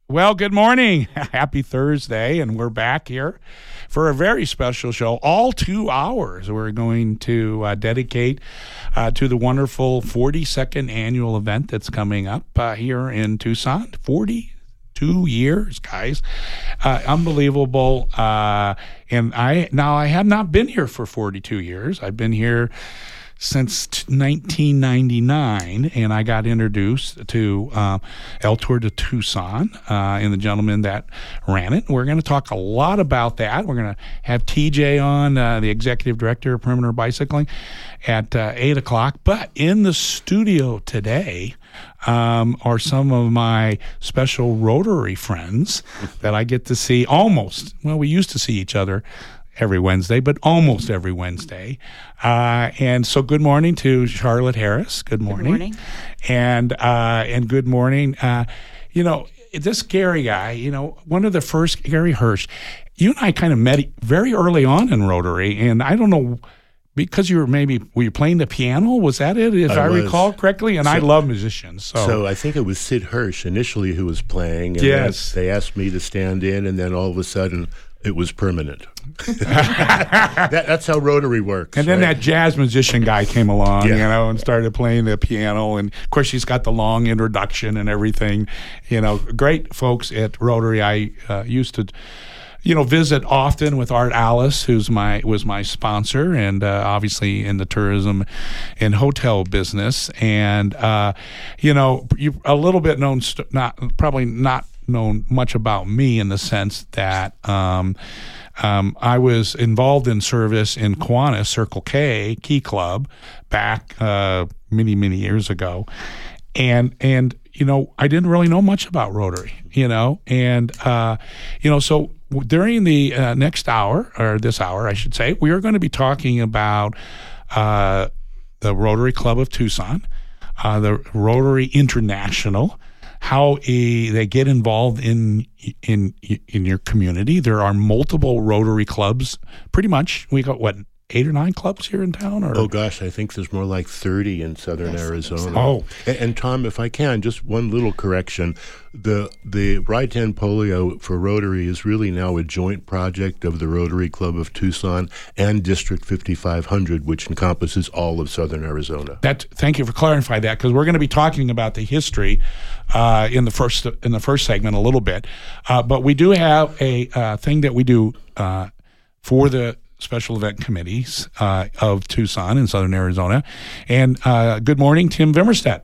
Well, good morning. Happy Thursday, and we're back here for a very special show. All 2 hours we're going to dedicate to the wonderful 42nd annual event that's coming up here in Tucson. 42 years, guys. Unbelievable. And I have not been here for 42 years. I've been here since 1999, and I got introduced to El Tour de Tucson and the gentleman that ran it. We're going to talk a lot about that. We're going to have TJ on, the executive director of Perimeter Bicycling, at 8 o'clock. But in the studio today are some of my special Rotary friends that I get to see we used to see each other every Wednesday, but almost every Wednesday. And so good morning to Charlotte Harris. Good morning. Good morning. And good morning. This Gary guy, one of the first, Gary Hirsch, you and I kind of met very early on in Rotary, and I don't know, because were you playing the piano? Was that it, if I recall correctly? And I love musicians. So I think it was Sid Hirsch initially who was playing, and yes, they asked me to stand in, and then all of a sudden it was permanent. That's how Rotary works. And then that jazz musician guy came along, Yeah. and started playing the piano. And of course, he's got the long introduction and everything. Great folks at Rotary. I used to, visit often with Art Alice, who's was my sponsor, and obviously in the tourism and hotel business. And you a little bit known, probably not known much about me in the sense that I was involved in service in Kiwanis, Circle K Key Club, back many, many years ago. And I didn't really know much about Rotary, and so during the next hour, or this hour, I should say, we are going to be talking about the Rotary Club of Tucson, the Rotary International, how they get involved in your community. There are multiple Rotary clubs. Pretty much, we got 8 or 9 clubs here in town? Or? Oh, gosh, I think there's more like 30 in southern Arizona. Oh. And Tom, if I can, just one little correction. The Ride 10 Polio for Rotary is really now a joint project of the Rotary Club of Tucson and District 5500, which encompasses all of southern Arizona. Thank you for clarifying that, because we're going to be talking about the history in the first segment a little bit. But we do have a thing that we do for the special event committees of Tucson and southern Arizona. And good morning, Tim Vimmerstedt.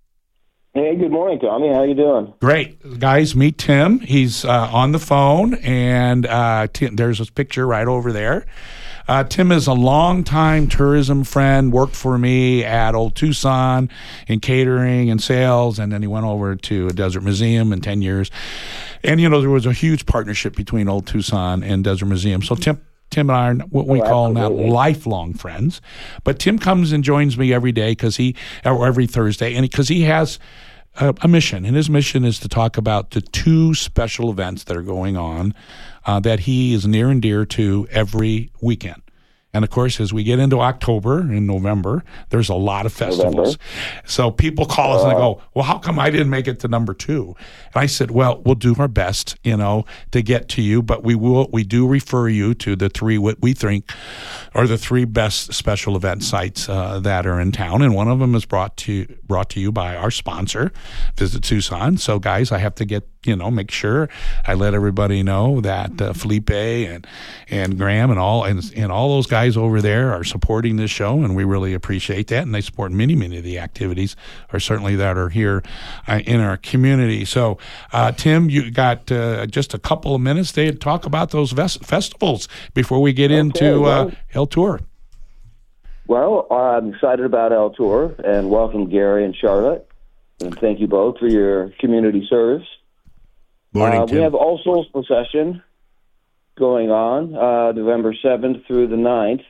Hey, good morning, Tommy. How you doing? Great. Guys, meet Tim. He's on the phone, and there's a picture right over there. Tim is a longtime tourism friend, worked for me at Old Tucson in catering and sales, and then he went over to a Desert Museum in 10 years. And, there was a huge partnership between Old Tucson and Desert Museum. So Tim and I are what we call now lifelong friends. But Tim comes and joins me every day or every Thursday, and because he has a mission, and his mission is to talk about the 2 special events that are going on that he is near and dear to every weekend. And, of course, as we get into October and November, there's a lot of festivals. So people call us and they go, well, how come I didn't make it to number 2? And I said, well, we'll do our best, to get to you. But we do refer you to the 3 what we think are the 3 best special event sites that are in town. And one of them is brought to you by our sponsor, Visit Tucson. So, guys, I have to make sure I let everybody know that Felipe and Graham and all those guys over there are supporting this show, and we really appreciate that. And they support many, many of the activities, or certainly that are here in our community. So, Tim, you got just a couple of minutes to talk about those festivals before we get into El Tour. Well, I'm excited about El Tour, and welcome Gary and Charlotte. And thank you both for your community service. Morning, Tim. We have All Souls Procession going on November 7th through the 9th,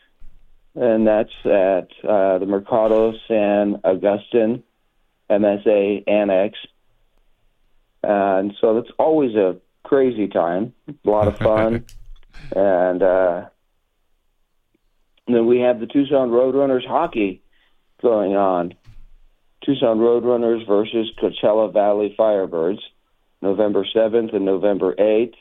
and that's at the Mercado San Agustin MSA Annex. And so it's always a crazy time, a lot of fun. And then we have the Tucson Roadrunners hockey going on. Tucson Roadrunners versus Coachella Valley Firebirds. November 7th and November 8th.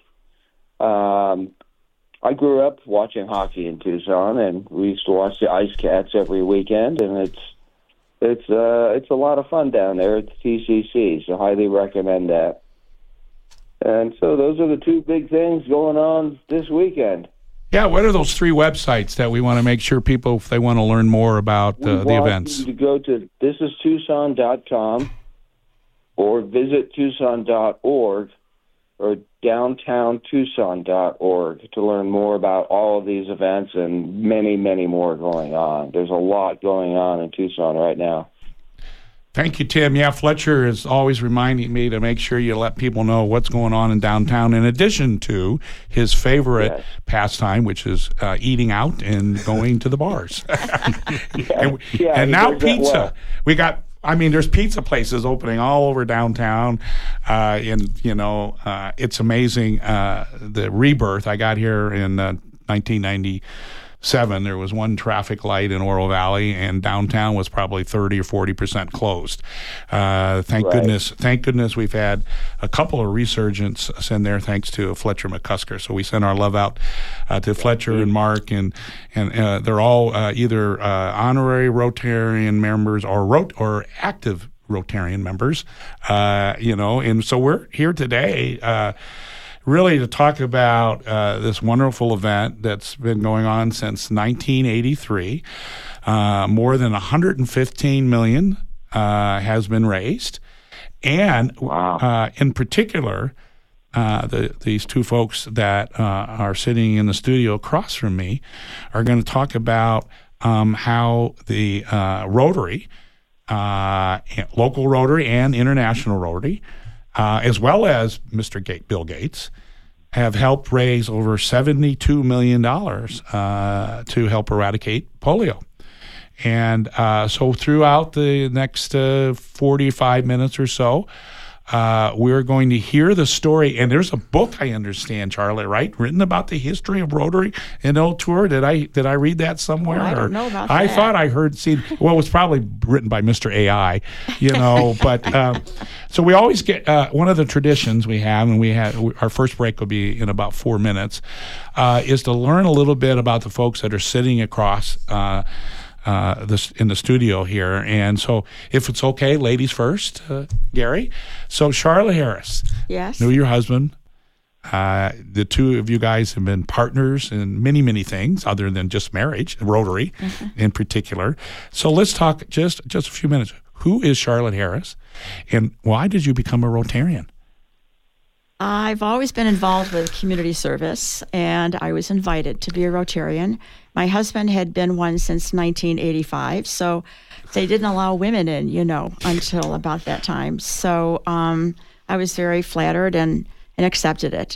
I grew up watching hockey in Tucson, and we used to watch the Ice Cats every weekend, and it's a lot of fun down there at the TCC, so highly recommend that. And so those are the two big things going on this weekend. Yeah, what are those 3 websites that we want to make sure people, if they want to learn more about the events? You to go to thisistucson.com or visit tucson.org or downtowntucson.org to learn more about all of these events and many, many more going on. There's a lot going on in Tucson right now. Thank you, Tim. Yeah, Fletcher is always reminding me to make sure you let people know what's going on in downtown, in addition to his favorite pastime, which is eating out and going to the bars. And now pizza. There's pizza places opening all over downtown, and it's amazing. The rebirth. I got here in 1997. There was one traffic light in Oro Valley, and downtown was probably 30 or 40% closed. Thank goodness we've had a couple of resurgences in there, thanks to Fletcher McCusker. So we send our love out to Fletcher and Mark, and they're all either honorary Rotarian members or active Rotarian members. And so we're here today. Really to talk about this wonderful event that's been going on since 1983. More than $115 million has been raised. And in particular, these two folks that are sitting in the studio across from me are going to talk about how the Rotary, local Rotary and international Rotary, as well as Mr. Bill Gates, have helped raise over $72 million to help eradicate polio. And so throughout the next 45 minutes or so, we're going to hear the story. And there's a book, I understand, Charlotte, right? Written about the history of Rotary and Eau Tour. Did I read that somewhere? Well, I don't know about I that. thought I heard, it was probably written by Mr. AI, but so we always get, one of the traditions we have, and our first break will be in about 4 minutes, is to learn a little bit about the folks that are sitting across in the studio here. And so if it's okay, ladies first, Gary. So Charlotte Harris. Yes. Knew your husband. The two of you guys have been partners in many, many things other than just marriage, Rotary in particular. So let's talk just a few minutes. Who is Charlotte Harris, and why did you become a Rotarian? I've always been involved with community service, and I was invited to be a Rotarian. My husband had been one since 1985, so they didn't allow women in, until about that time. So I was very flattered and accepted it.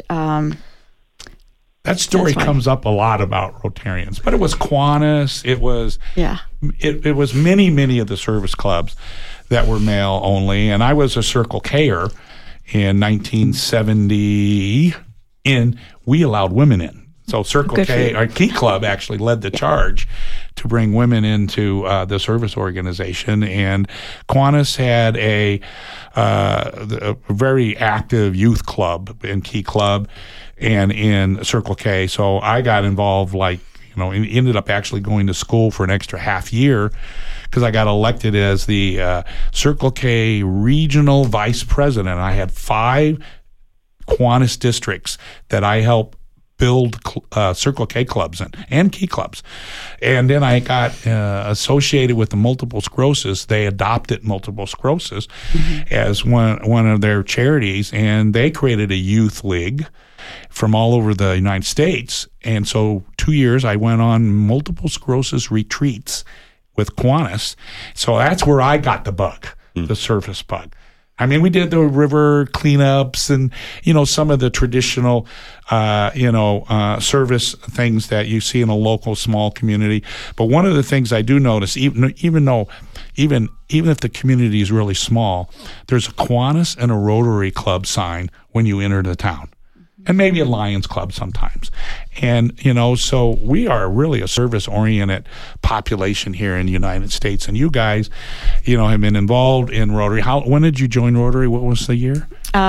That story comes up a lot about Rotarians, but it was Kiwanis. It was it was many of the service clubs that were male only, and I was a Circle K-er in 1970, and we allowed women in. So Circle K, our Key Club, actually led the charge to bring women into the service organization. And Kiwanis had a very active youth club in Key Club and in Circle K. So I got involved, ended up actually going to school for an extra half year because I got elected as the Circle K regional vice president. I had 5 Kiwanis districts that I helped build Circle K clubs and Key clubs. And then I got associated with the multiple sclerosis. They adopted multiple sclerosis as one of their charities, and they created a youth league from all over the United States. And so 2 years I went on multiple sclerosis retreats with Kiwanis. So that's where I got the bug, the service bug. I mean, we did the river cleanups and, some of the traditional, service things that you see in a local small community. But one of the things I do notice, even if the community is really small, there's a Kiwanis and a Rotary Club sign when you enter the town. and maybe a Lions Club sometimes. And, so we are really a service-oriented population here in the United States. And you guys, have been involved in Rotary. When did you join Rotary? What was the year?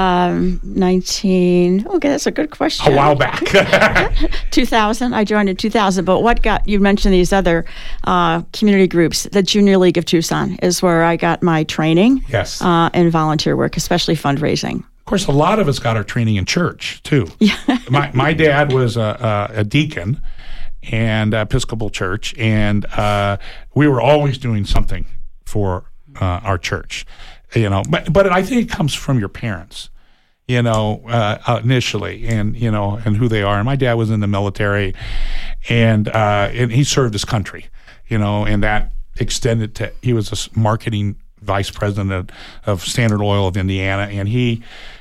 19. Okay, that's a good question. A while back. 2000. I joined in 2000. But you mentioned these other community groups. The Junior League of Tucson is where I got my training. Yes. And volunteer work, especially fundraising. Of course, a lot of us got our training in church, too. Yeah. My dad was a deacon and Episcopal church, and we were always doing something for our church. But I think it comes from your parents, initially, and who they are. And my dad was in the military, and he served his country, and that extended to, he was a marketing vice president of Standard Oil of Indiana, and we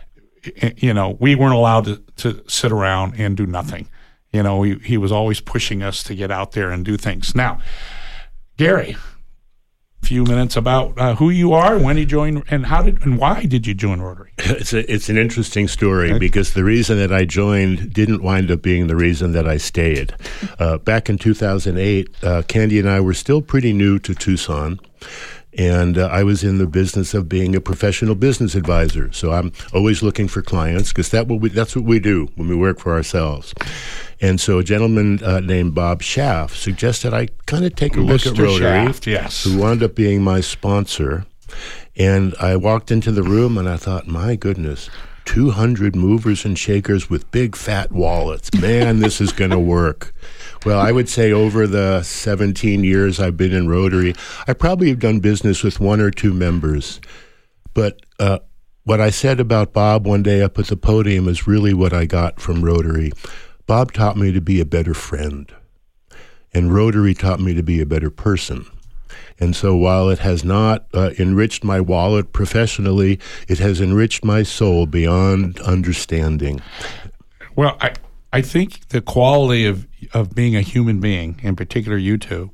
weren't allowed to sit around and do nothing. He was always pushing us to get out there and do things. Now, Gary, few minutes about who you are, when you joined, and why did you join Rotary? It's an interesting story because the reason that I joined didn't wind up being the reason that I stayed. Back in 2008, Candy and I were still pretty new to Tucson. And I was in the business of being a professional business advisor. So I'm always looking for clients because that's what we do when we work for ourselves. And so a gentleman named Bob Schaff suggested I kind of take a look at Rotary, Shaft, yes. who wound up being my sponsor. And I walked into the room and I thought, my goodness, 200 movers and shakers with big fat wallets. Man, this is going to work. Well, I would say over the 17 years I've been in Rotary, I probably have done business with one or two members. But what I said about Bob one day up at the podium is really what I got from Rotary. Bob taught me to be a better friend, and Rotary taught me to be a better person. And so while it has not enriched my wallet professionally, it has enriched my soul beyond understanding. Well, I think the quality of being a human being, in particular you two,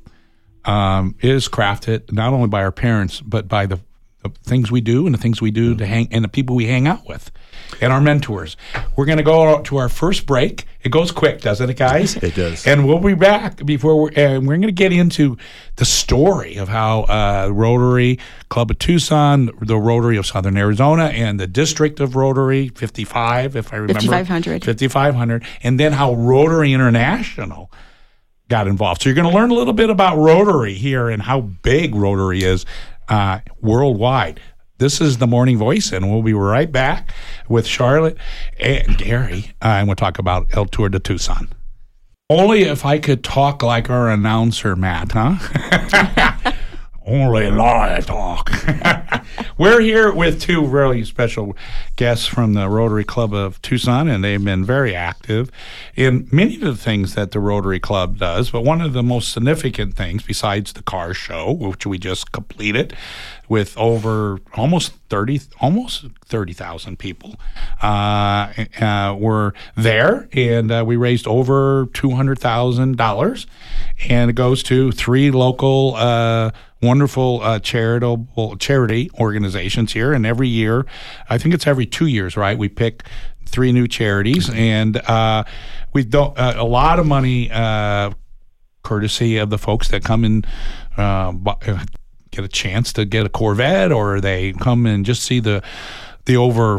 is crafted not only by our parents, but by the things we do and the things we do and the people we hang out with and our mentors. We're going to go to our first break. It goes quick, doesn't it, guys? It does. And we'll be back we're going to get into the story of how Rotary Club of Tucson, the Rotary of Southern Arizona, and the District of Rotary, 55, if I remember. 5,500. And then how Rotary International got involved. So you're going to learn a little bit about Rotary here and how big Rotary is worldwide. This is The Morning Voice, and we'll be right back with Charlotte and Gary, and we'll talk about El Tour de Tucson. Only if I could talk like our announcer, Matt, huh? Only live talk. We're here with two really special guests from the Rotary Club of Tucson, and they've been very active in many of the things that the Rotary Club does. But one of the most significant things, besides the car show, which we just completed with over almost 30,000 people, were there, and we raised over $200,000, and it goes to three local wonderful charity organizations here. And every year, I think it's every 2 years, right, we pick three new charities, and we don't a lot of money courtesy of the folks that come and get a chance to get a Corvette, or they come and just see the over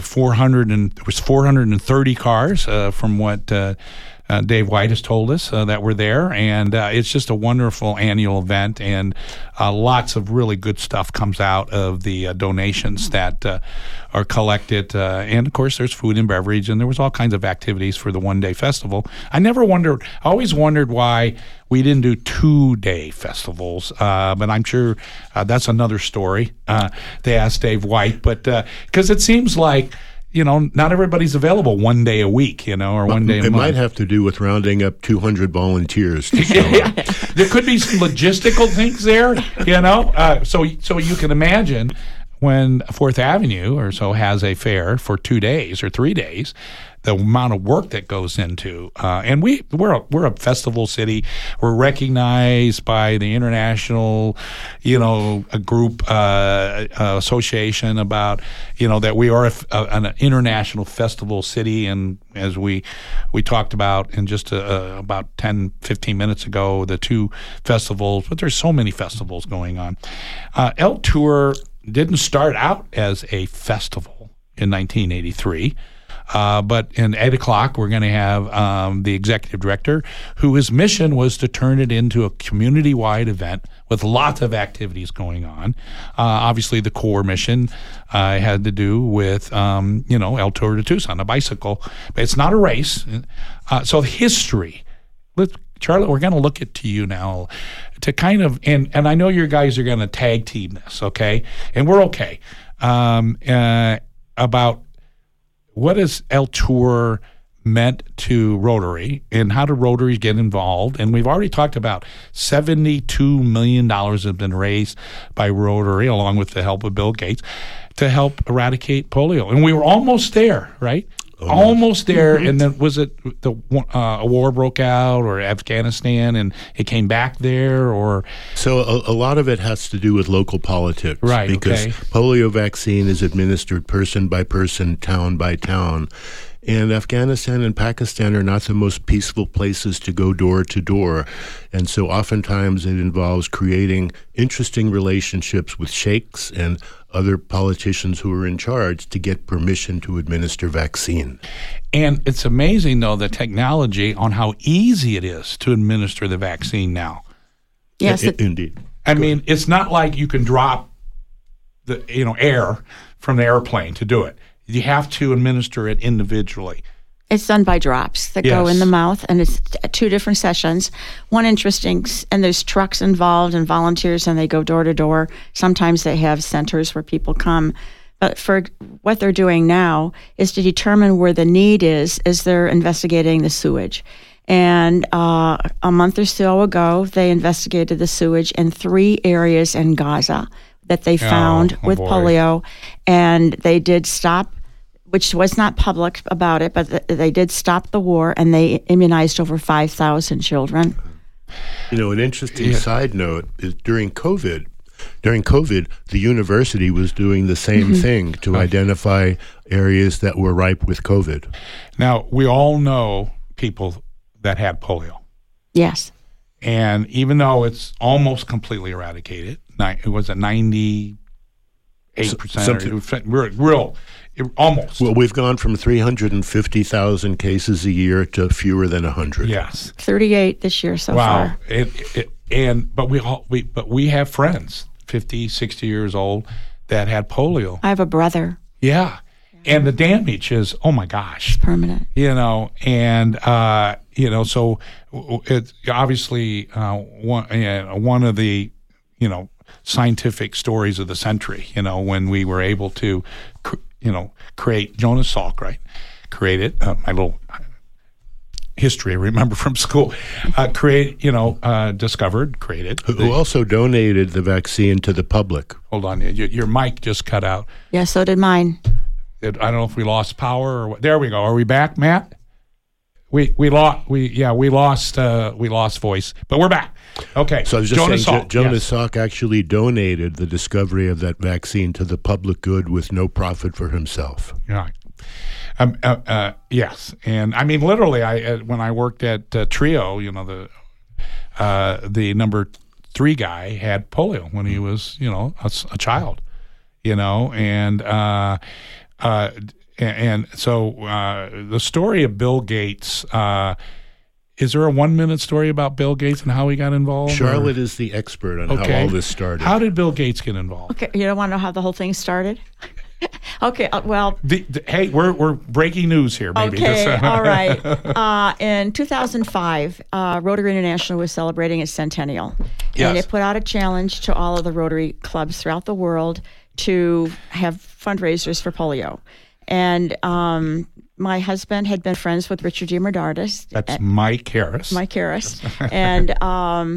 430 cars from what Dave White has told us that were there, and it's just a wonderful annual event, and lots of really good stuff comes out of the donations that are collected, and of course there's food and beverage, and there was all kinds of activities for the one-day festival. I always wondered why we didn't do 2-day festivals, but I'm sure that's another story to ask Dave White, but because it seems like not everybody's available 1 day a week, or 1 day a month. It might have to do with rounding up 200 volunteers to show up. There could be some logistical things there, so you can imagine when Fourth Avenue or so has a fair for 2 days or 3 days, the amount of work that goes into, and we're a festival city. We're recognized by the international, a group association about, that we are an international festival city. And as we talked about in just about 10, 15 minutes ago, the 2 festivals, but there's so many festivals going on. El Tour didn't start out as a festival in 1983. But in 8 o'clock, we're going to have the executive director, whose mission was to turn it into a community-wide event with lots of activities going on. Obviously, the core mission had to do with, El Tour de Tucson, a bicycle. But it's not a race. So history. Charlotte, we're going to look at to you now to kind of, and I know your guys are going to tag team this, okay? And we're okay. About what has El Tour meant to Rotary, and how do Rotaries get involved? And we've already talked about $72 million have been raised by Rotary, along with the help of Bill Gates, to help eradicate polio. And we were almost there, right? Almost there. And then was it a war broke out, or Afghanistan, and it came back there? Or So a lot of it has to do with local politics. Right, Because polio vaccine is administered person by person, town by town. And Afghanistan and Pakistan are not the most peaceful places to go door to door. And so oftentimes it involves creating interesting relationships with sheikhs and other politicians who are in charge to get permission to administer vaccine. And it's amazing, though, the technology on how easy it is to administer the vaccine now. Yes, Indeed. I mean, it's not like you can drop the air from the airplane to do it. You have to administer it individually. it's done by drops that go in the mouth, and it's 2 different sessions. One interesting, and there's trucks involved and volunteers, and they go door to door. Sometimes they have centers where people come. But for what they're doing now is to determine where the need is as they're investigating the sewage. And a month or so ago, they investigated the sewage in 3 areas in Gaza that they found with polio, and they did stop, which was not public about it, but they did stop the war, and they immunized over 5,000 children. You know, an interesting side note is during COVID, the university was doing the same thing to identify areas that were ripe with COVID. Now, we all know people that had polio. Yes. And even though it's almost completely eradicated, it was a 98%. Almost. Well, we've gone from 350,000 cases a year to fewer than 100. Yes. 38 this year so far. But we have friends, 50, 60 years old, that had polio. I have a brother. Yeah. And the damage is, oh my gosh. Permanent. So it's obviously one of the, scientific stories of the century, when we were able to, create Jonas Salk, right? Created, my little history I remember from school, discovered, created. Who also donated the vaccine to the public. Hold on, your mic just cut out. Yeah, so did mine. I don't know if we lost power or what. There we go. Are we back, Matt? We lost voice, but we're back. Okay. So I was just saying, Jonas Salk actually donated the discovery of that vaccine to the public good with no profit for himself. Right. Yes, and I mean literally. When I worked at Trio, the number 3 guy had polio when he was a child, and so the story of Bill Gates. Is there a 1-minute story about Bill Gates and how he got involved? Charlotte is the expert on how all this started. How did Bill Gates get involved? Okay, you don't want to know how the whole thing started? Okay, well... hey, we're breaking news here, baby. Okay, all right. In 2005, Rotary International was celebrating its centennial. Yes. And it put out a challenge to all of the Rotary clubs throughout the world to have fundraisers for polio. And my husband had been friends with Richard G. Medardis. That's Mike Harris. Mike Harris. And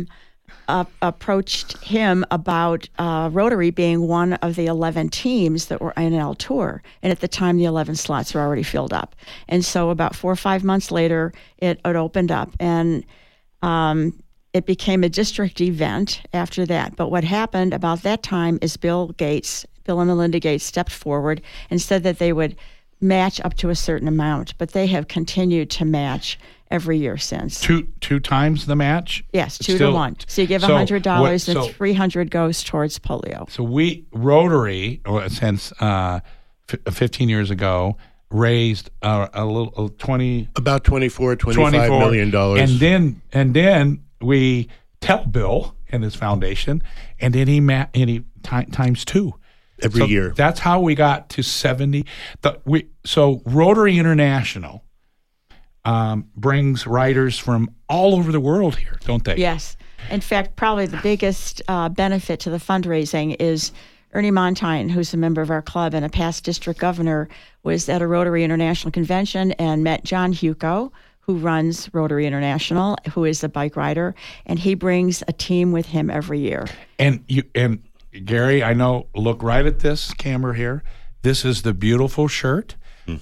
approached him about Rotary being one of the 11 teams that were in L Tour. And at the time, the 11 slots were already filled up. And so about 4 or 5 months later, it opened up. And it became a district event after that. But what happened about that time is Bill and Melinda Gates stepped forward and said that they would match up to a certain amount. But they have continued to match every year since. Two times the match? Yes, 2 to 1. So you give $100 and $300 goes towards polio. So Rotary, since 15 years ago, raised about 24, $25 million. And then we tell Bill and his foundation, and then he times 2. Every year. That's how we got to 70. So Rotary International brings riders from all over the world here, don't they? Yes. In fact, probably the biggest benefit to the fundraising is Ernie Montaigne, who's a member of our club and a past district governor, was at a Rotary International convention and met John Hugo, who runs Rotary International, who is a bike rider, and he brings a team with him every year. And Gary, I know, look right at this camera here. This is the beautiful shirt.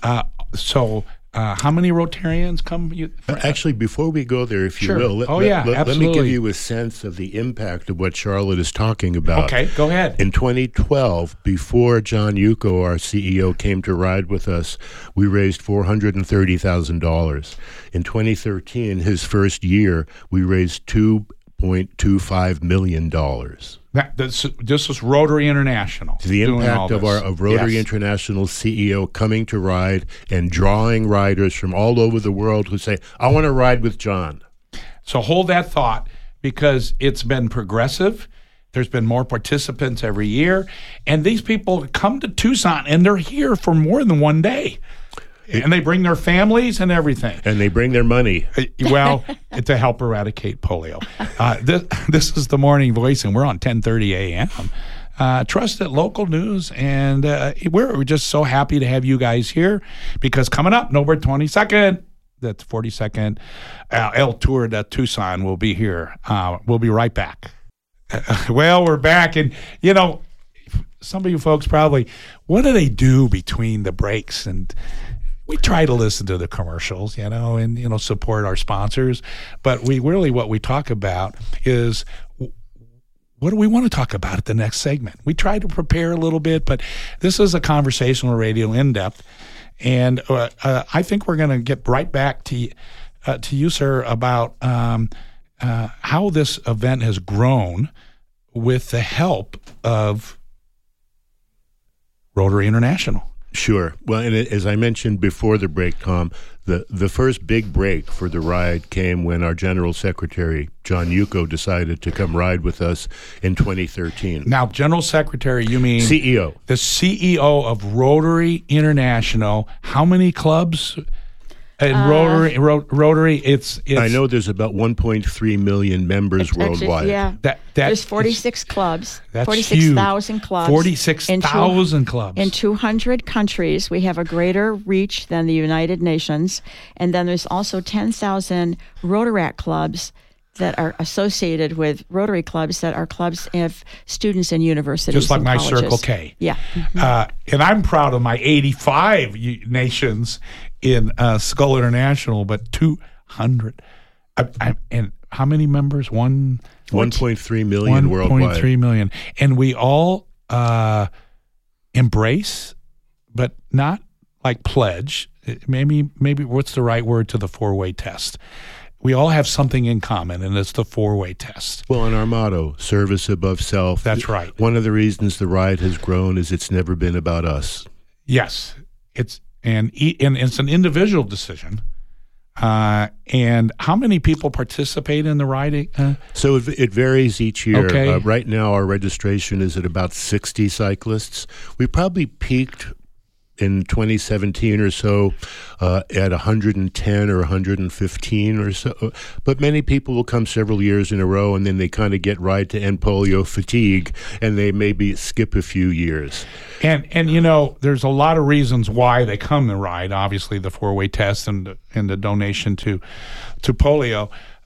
How many Rotarians come? Actually, before we go there, if you Sure. will, let me give you a sense of the impact of what Charlotte is talking about. Okay, go ahead. In 2012, before John Yuko, our CEO, came to ride with us, we raised $430,000. In 2013, his first year, we raised $2.25 million. This is Rotary International. The impact of Rotary International CEO coming to ride and drawing riders from all over the world who say, I want to ride with John. So hold that thought, because it's been progressive. There's been more participants every year. And these people come to Tucson, and they're here for more than one day. And they bring their families and everything. And they bring their money. Well, to help eradicate polio. This is the Morning Voice, and we're on 10:30 a.m. Trusted local news, and we're just so happy to have you guys here, because coming up, November 22nd, that's 42nd, El Tour de Tucson will be here. We'll be right back. Well, we're back, and, some of you folks probably, what do they do between the breaks? And we try to listen to the commercials, and, support our sponsors. But what we talk about is, what do we want to talk about at the next segment? We try to prepare a little bit, but this is a conversational radio in-depth. And I think we're going to get right back to you, sir, about how this event has grown with the help of Rotary International. Sure. Well, and as I mentioned before the break, Tom, the first big break for the ride came when our General Secretary, John Yuko, decided to come ride with us in 2013. Now, General Secretary, you mean? CEO. The CEO of Rotary International. How many clubs? And Rotary, it's. I know there's about 1.3 million members worldwide. Yeah, there's 46 clubs. That's 46,000 clubs. 46,000 clubs in 200 countries. We have a greater reach than the United Nations, and then there's also 10,000 Rotaract clubs that are associated with Rotary clubs that are clubs of students in universities. Just like and my colleges. Circle K. Yeah. And I'm proud of my 85 nations in Skull International, but 200. And how many members? 1.3 million worldwide. 1.3 million. And we all embrace, but not like pledge. Maybe what's the right word to the 4-way test? We all have something in common, and it's the 4-way test. Well, and our motto, service above self. That's right. One of the reasons the ride has grown is it's never been about us. Yes. It's an individual decision. And how many people participate in the riding? So it varies each year. Okay. Right now, our registration is at about 60 cyclists. We probably peaked in 2017 or so at 110 or 115 or so. But many people will come several years in a row, and then they kind of get ride to end polio fatigue, and they maybe skip a few years. And there's a lot of reasons why they come to ride. Obviously, the 4-way test and the donation to polio.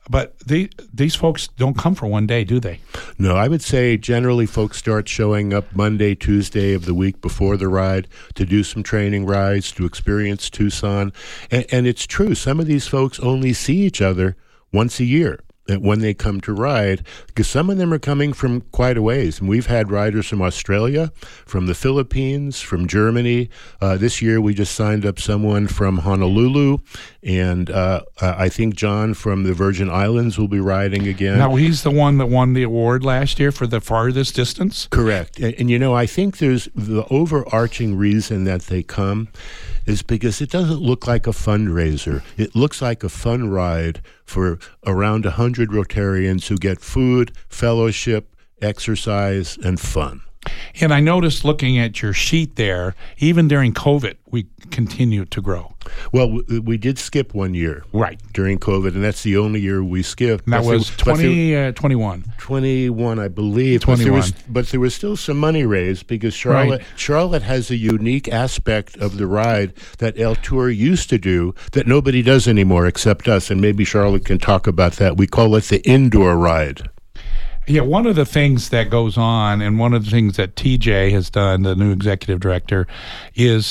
But these folks don't come for one day, do they? No, I would say generally folks start showing up Monday, Tuesday of the week before the ride to do some training rides, to experience Tucson. And it's true, some of these folks only see each other once a year when they come to ride, because some of them are coming from quite a ways. And we've had riders from Australia, from the Philippines, from Germany. This year we just signed up someone from Honolulu, and I think John from the Virgin Islands will be riding again. Now, he's the one that won the award last year for the farthest distance? Correct. And you know, I think there's the overarching reason that they come is because it doesn't look like a fundraiser. It looks like a fun ride for around 100 Rotarians who get food, fellowship, exercise, and fun. And I noticed looking at your sheet there, even during COVID, we continued to grow. Well, we did skip 1 year. Right. During COVID, and that's the only year we skipped. And that was 2021. 21, I believe. 21. But there was still some money raised because Charlotte has a unique aspect of the ride that El Tour used to do that nobody does anymore except us, and maybe Charlotte can talk about that. We call it the indoor ride. Yeah, one of the things that goes on, and one of the things that TJ has done, the new executive director, is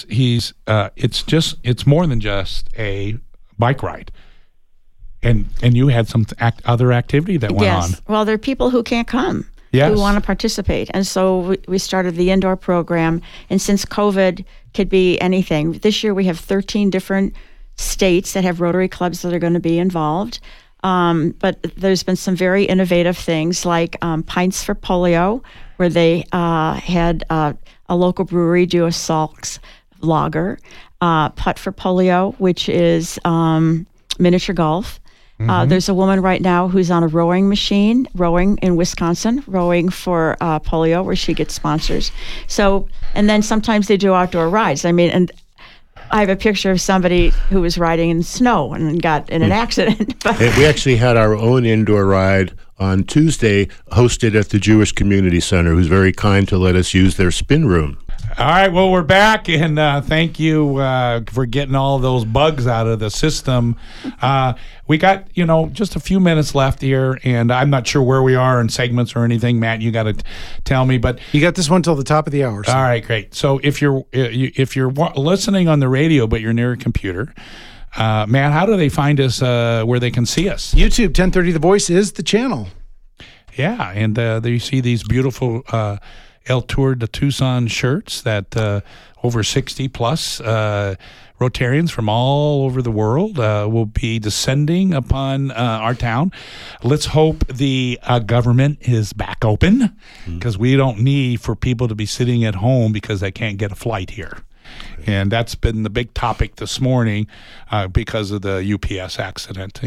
it's more than just a bike ride. And you had some other activity that went on. Yes. Well, there are people who can't come, yes, who want to participate. And so we started the indoor program. And since COVID could be anything, this year we have 13 different states that have Rotary clubs that are going to be involved. But there's been some very innovative things like Pints for Polio, where they had a local brewery do a Salks lager. Putt for Polio, which is miniature golf. There's a woman right now who's on a rowing machine, rowing in Wisconsin, rowing for polio, where she gets sponsors. So, and then sometimes they do outdoor rides. I mean, and I have a picture of somebody who was riding in snow and got in an accident. We actually had our own indoor ride on Tuesday, hosted at the Jewish Community Center, who's very kind to let us use their spin room. All right, well, we're back, and thank you for getting all those bugs out of the system. We got, just a few minutes left here, and I'm not sure where we are in segments or anything. Matt, you got to tell me, but you got this one till the top of the hour. So. All right, great. So if you're listening on the radio, but you're near a computer, Matt, how do they find us where they can see us? YouTube 1030 The Voice is the channel. Yeah, and there you see these beautiful El Tour de Tucson shirts that over 60 plus Rotarians from all over the world will be descending upon our town. Let's hope the government is back open, because we don't need for people to be sitting at home because they can't get a flight here. And that's been the big topic this morning because of the UPS accident.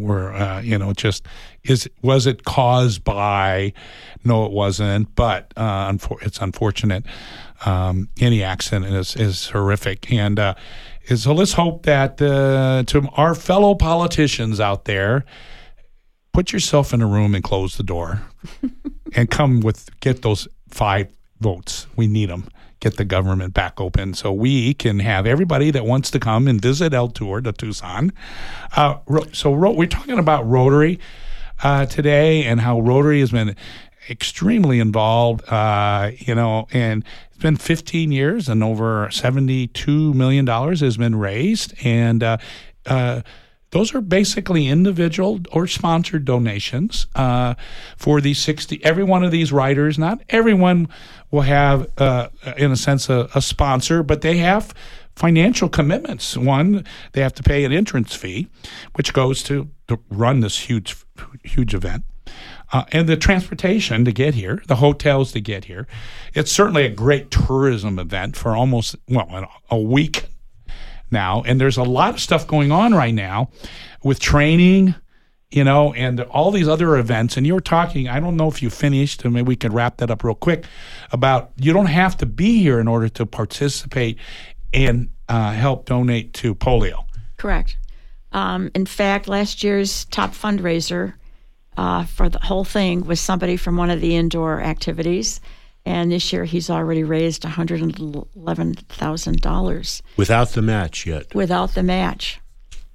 Was it caused by? No, it wasn't. But it's unfortunate. Any accident is horrific. And so let's hope that to our fellow politicians out there, put yourself in a room and close the door, and get those 5 votes. We need them. Get the government back open so we can have everybody that wants to come and visit El Tour de Tucson. We're talking about Rotary today, and how Rotary has been extremely involved, and it's been 15 years and over $72 million has been raised. And those are basically individual or sponsored donations for these 60. Every one of these riders, not everyone will have, in a sense, a sponsor, but they have financial commitments. One, they have to pay an entrance fee, which goes to run this huge event. And the transportation to get here, the hotels to get here. It's certainly a great tourism event for almost, a week now. And there's a lot of stuff going on right now with training, and all these other events. And you were talking, I don't know if you finished, and maybe we could wrap that up real quick, about you don't have to be here in order to participate and help donate to polio. Correct. In fact, last year's top fundraiser for the whole thing was somebody from one of the indoor activities. And this year he's already raised $111,000. Without the match yet. Without the match.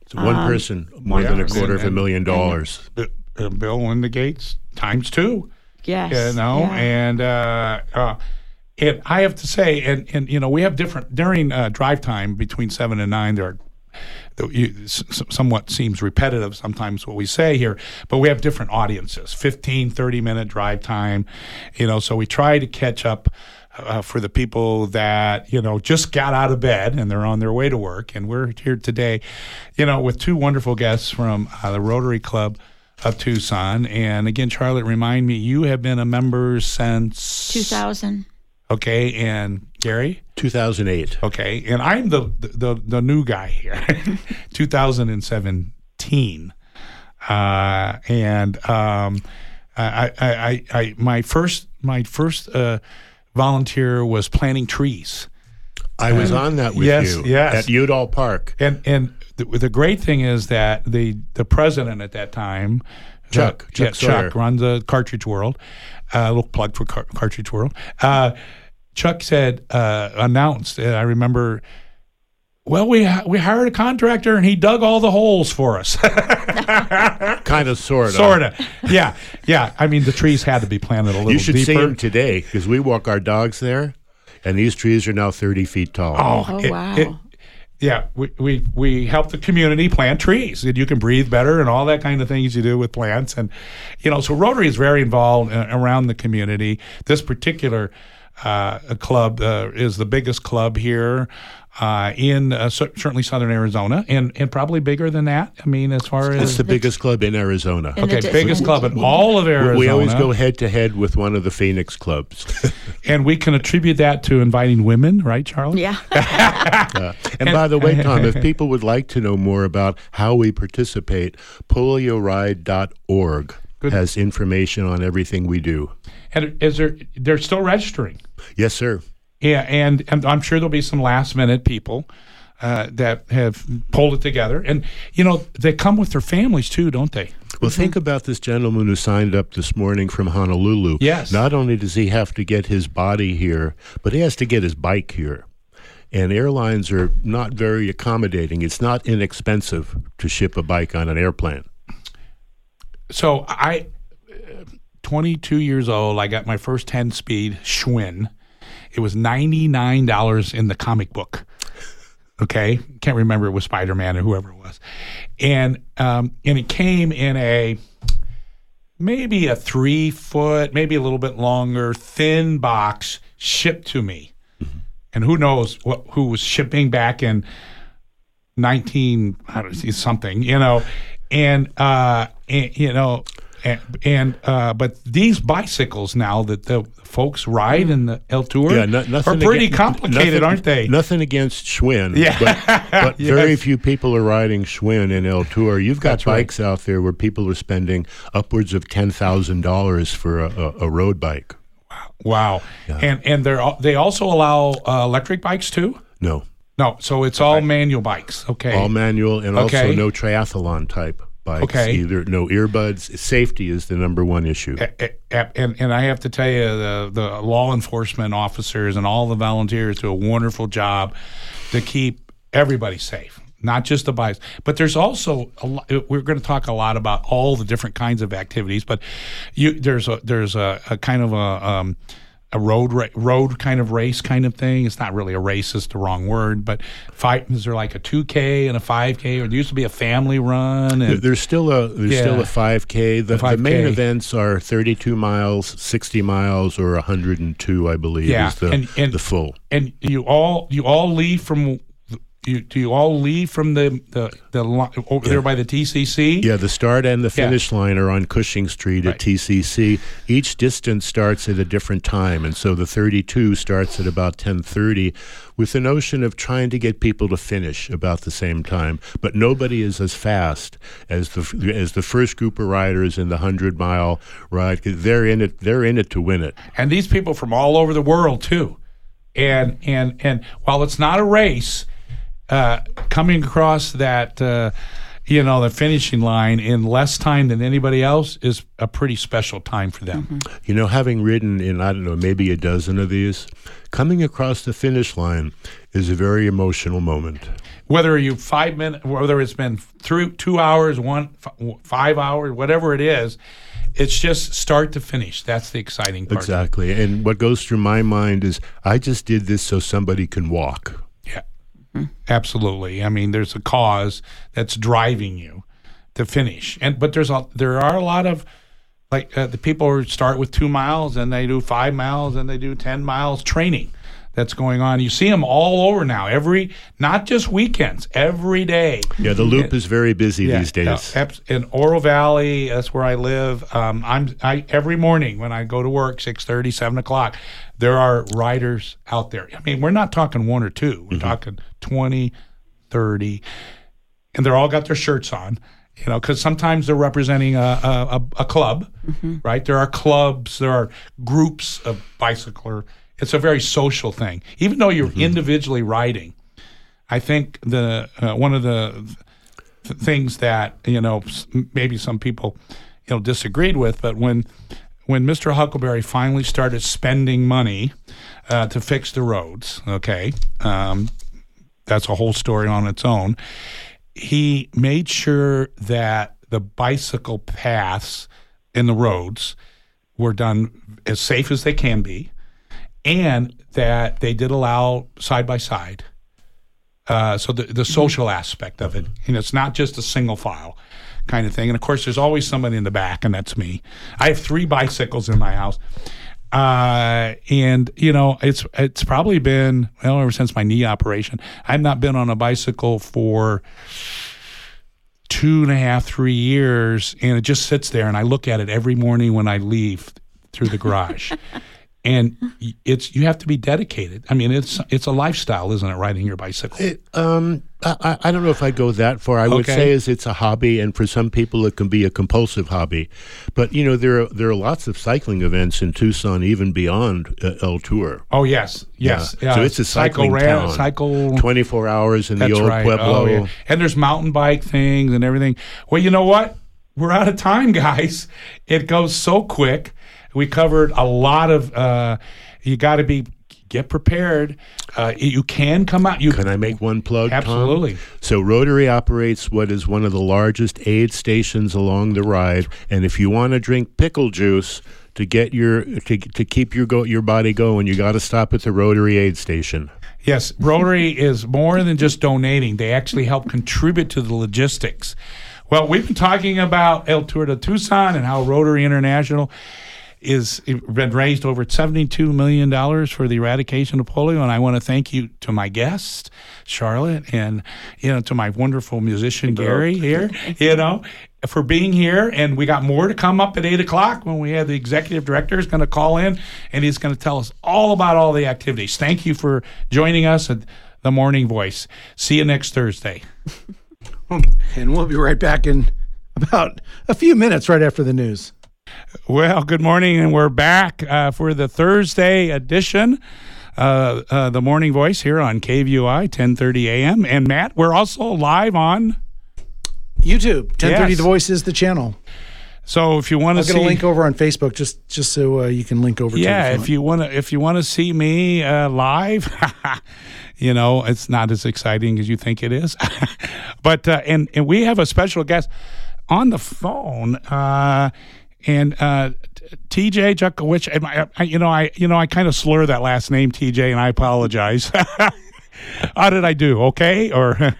So one person, more than Yeah, $250,000. Bill and the Gates times 2. Yes. You know, yeah. and I have to say, and you know, we have different during drive time between 7 and 9. There are somewhat seems repetitive sometimes what we say here, but we have different audiences. 15, 30-minute drive time, you know. So we try to catch up for the people that, you know, just got out of bed and they're on their way to work. And we're here today, you know, with 2 wonderful guests from the Rotary Club of Tucson. And again, Charlotte, remind me, you have been a member since 2000. Okay, and Gary? 2008. Okay, and I'm the new guy here, 2017, and I my first volunteer was planting trees. I was on that with you yes. at Udall Park. And the great thing is that the president at that time, Chuck runs the Cartridge World. A little plug for Cartridge World. Chuck said, announced, I remember, well, we hired a contractor and he dug all the holes for us. Kind of, sort of. Sort of. Yeah. I mean, the trees had to be planted a little deeper. You should see them today because we walk our dogs there, and these trees are now 30 feet tall. Wow. Yeah, we help the community plant trees, and you can breathe better and all that kind of things you do with plants. And, you know, so Rotary is very involved around the community. This particular club is the biggest club here in certainly southern Arizona, and probably bigger than that. I mean, as far as it's the biggest club in Arizona. Biggest club in all of Arizona. We always go head to head with one of the Phoenix clubs, and we can attribute that to inviting women, right, Charlie? Yeah. And by the way, Tom, if people would like to know more about how we participate, polioride.org has information on everything we do. And they're still registering? Yes, sir. Yeah, and I'm sure there'll be some last-minute people that have pulled it together. And, you know, they come with their families, too, don't they? Well, think about this gentleman who signed up this morning from Honolulu. Yes. Not only does he have to get his body here, but he has to get his bike here. And airlines are not very accommodating. It's not inexpensive to ship a bike on an airplane. So 22 years old, I got my first 10-speed Schwinn. It was $99 in the comic book. Okay, can't remember, it was Spider-Man or whoever it was, and it came in maybe a 3-foot, maybe a little bit longer, thin box shipped to me, and who knows who was shipping back in 19 something, you know, and you know. But these bicycles now that the folks ride in the El Tour are pretty complicated, aren't they? Nothing against Schwinn, but Yes. very few people are riding Schwinn in El Tour. You've got bikes out there where people are spending upwards of $10,000 for a road bike. Wow. Yeah. And they also allow electric bikes too? No, so it's all manual bikes. Okay. All manual, and also no triathlon type bikes. Okay. Either no earbuds. Safety is the number one issue. And I have to tell you, the law enforcement officers and all the volunteers do a wonderful job to keep everybody safe, not just the bikes. But there's also we're going to talk a lot about all the different kinds of activities. But there's a kind of a road kind of race kind of thing. It's not really a race; it's the wrong word. But is there like a 2K and a 5K, or there used to be a family run? And there's still a 5K. The main events are 32 miles, 60 miles, or 102, I believe. Yeah, is the full. And you all leave from. Do you all leave from the over there by the TCC? Yeah, the start and the finish line are on Cushing Street at TCC. Each distance starts at a different time, and so the 32 starts at about 10:30, with the notion of trying to get people to finish about the same time. But nobody is as fast as the first group of riders in the 100-mile ride. They're in it to win it. And these people from all over the world too. And while it's not a race. Coming across that, the finishing line in less time than anybody else is a pretty special time for them. Mm-hmm. You know, having ridden in, I don't know, maybe a dozen of these, coming across the finish line is a very emotional moment. whether you 5 minutes, whether it's been through 2 hours, 5 hours, whatever it is, it's just start to finish. That's the exciting part. Exactly. And what goes through my mind is, I just did this so somebody can walk. Yeah, absolutely. I mean, there's a cause that's driving you to finish. But there are a lot of, like, the people who start with 2 miles and they do 5 miles and they do 10 miles training that's going on. You see them all over now, not just weekends, every day. Yeah, the loop is very busy these days. In Oro Valley, that's where I live. I every morning when I go to work, 6:30, 7 o'clock, there are riders out there. I mean, we're not talking one or two. We're talking 20, 30, and they're all got their shirts on. Because sometimes they're representing a club, right? There are clubs, there are groups of bicycler. It's a very social thing. Even though you're individually riding, I think one of the things that maybe some people disagreed with, but when Mr. Huckleberry finally started spending money to fix the roads, that's a whole story on its own. He made sure that the bicycle paths in the roads were done as safe as they can be, and that they did allow side-by-side. So the social aspect of it, it's not just a single file kind of thing. And, of course, there's always somebody in the back, and that's me. I have 3 bicycles in my house. And it's probably been, ever since my knee operation. I've not been on a bicycle for 2.5, 3 years, and it just sits there, and I look at it every morning when I leave through the garage. And you have to be dedicated. I mean, it's a lifestyle, isn't it, riding your bicycle? I don't know if I'd go that far. I would say it's a hobby, and for some people it can be a compulsive hobby. But there are lots of cycling events in Tucson, even beyond El Tour. Oh yes. Yeah. So it's a cycling town. 24 hours in the old Pueblo. Oh, yeah. And there's mountain bike things and everything. Well, you know what? We're out of time, guys. It goes so quick. We covered a lot of. You got to get prepared. You can come out. Can I make one plug, Absolutely. Tom? So Rotary operates what is one of the largest aid stations along the ride, and if you want to drink pickle juice to get to keep your body going, you got to stop at the Rotary aid station. Yes, Rotary is more than just donating. They actually help contribute to the logistics. Well, we've been talking about El Tour de Tucson and how Rotary International is been raised over $72 million for the eradication of polio, and I want to thank you to my guest, Charlotte, and to my wonderful musician Gary here, for being here. And we got more to come up at 8:00 when we have the executive director is going to call in, and he's going to tell us all about all the activities. Thank you for joining us at The Morning Voice. See you next Thursday. And we'll be right back in about a few minutes right after the news. Well, good morning, and we're back for the Thursday edition, The Morning Voice here on KVUI, 1030 a.m. And, Matt, we're also live on YouTube. 1030 Yes. The Voice is the channel. So if you want to see... I'll get a link over on Facebook just so you can link over to it. Yeah, if you want to see me live, it's not as exciting as you think it is. But and we have a special guest on the phone. And TJ Juckowicz, I kind of slur that last name, TJ, and I apologize. How did I do? Okay, or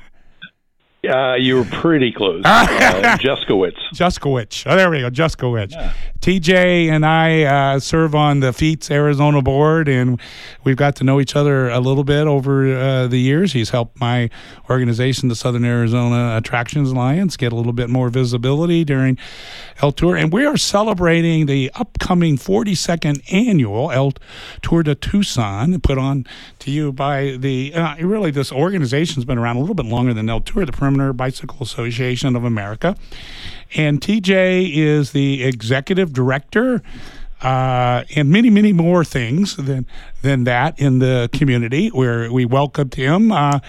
you were pretty close. Juskowitz. Juskowicz. Oh, there we go, Juskowicz. Yeah. TJ and I serve on the FEATS Arizona board, and we've got to know each other a little bit over the years. He's helped my organization, the Southern Arizona Attractions Alliance, get a little bit more visibility during El Tour. And we are celebrating the upcoming 42nd annual El Tour de Tucson, put on to you by the, really this organization's been around a little bit longer than El Tour, the Perimeter Bicycle Association of America. And TJ is the executive director and many, many more things than that in the community where we welcomed him. The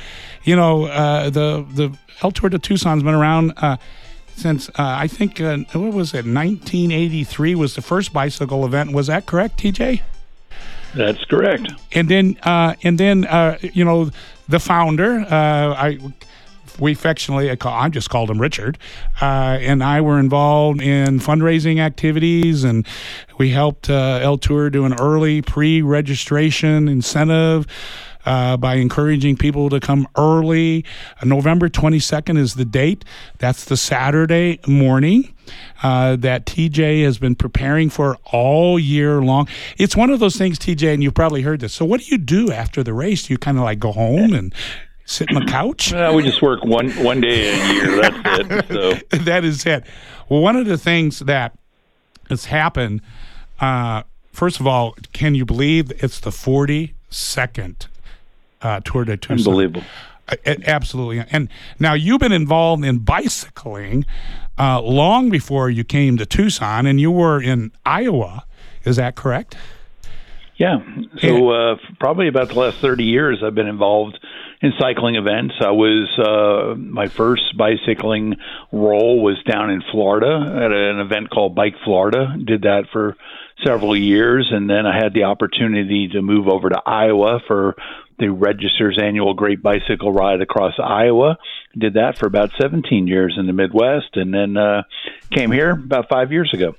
El Tour de Tucson's been around since, I think, what was it, 1983 was the first bicycle event. Was that correct, TJ? That's correct. And then the founder, we affectionately I just called him Richard, and I were involved in fundraising activities, and we helped El Tour do an early pre-registration incentive by encouraging people to come early. November 22nd is the date. That's the Saturday morning that TJ has been preparing for all year long. It's one of those things, TJ, and you've probably heard this. So what do you do after the race? Do you kind of like go home and sit on the couch? We just work one day a year. That's it. So. That is it. Well, one of the things that has happened, first of all, can you believe it's the 42nd Tour de Tucson? Unbelievable. Absolutely. And now you've been involved in bicycling long before you came to Tucson, and you were in Iowa. Is that correct? Yeah. So probably about the last 30 years, I've been involved in cycling events. I was my first bicycling role was down in Florida at an event called Bike Florida. Did that for several years, and then I had the opportunity to move over to Iowa for the Register's annual Great Bicycle Ride across Iowa. Did that for about 17 years in the Midwest, and then came here about 5 years ago.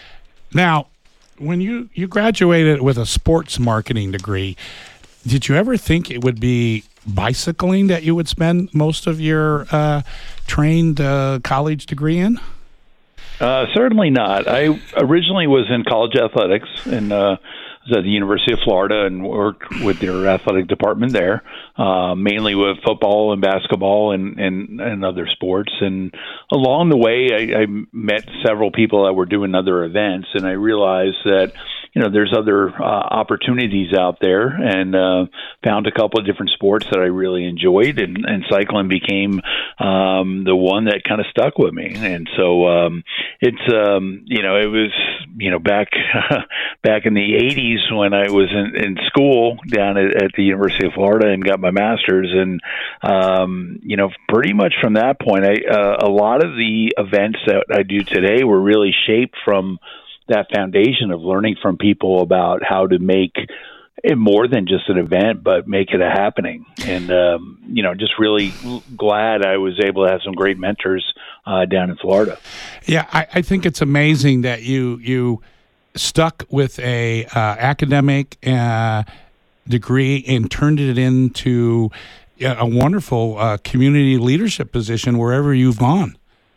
Now, when you graduated with a sports marketing degree, did you ever think it would be bicycling that you would spend most of your trained college degree in? Certainly not. I originally was in college athletics and was at the University of Florida and worked with their athletic department there, mainly with football and basketball and other sports. And along the way, I met several people that were doing other events, and I realized that there's other opportunities out there, and found a couple of different sports that I really enjoyed, and cycling became the one that kind of stuck with me. And so it was back in the 80s when I was in school down at the University of Florida and got my master's, and pretty much from that point, a lot of the events that I do today were really shaped from that foundation of learning from people about how to make it more than just an event, but make it a happening. And, just really glad I was able to have some great mentors down in Florida. Yeah, I think it's amazing that you stuck with a academic degree and turned it into a wonderful community leadership position wherever you've gone.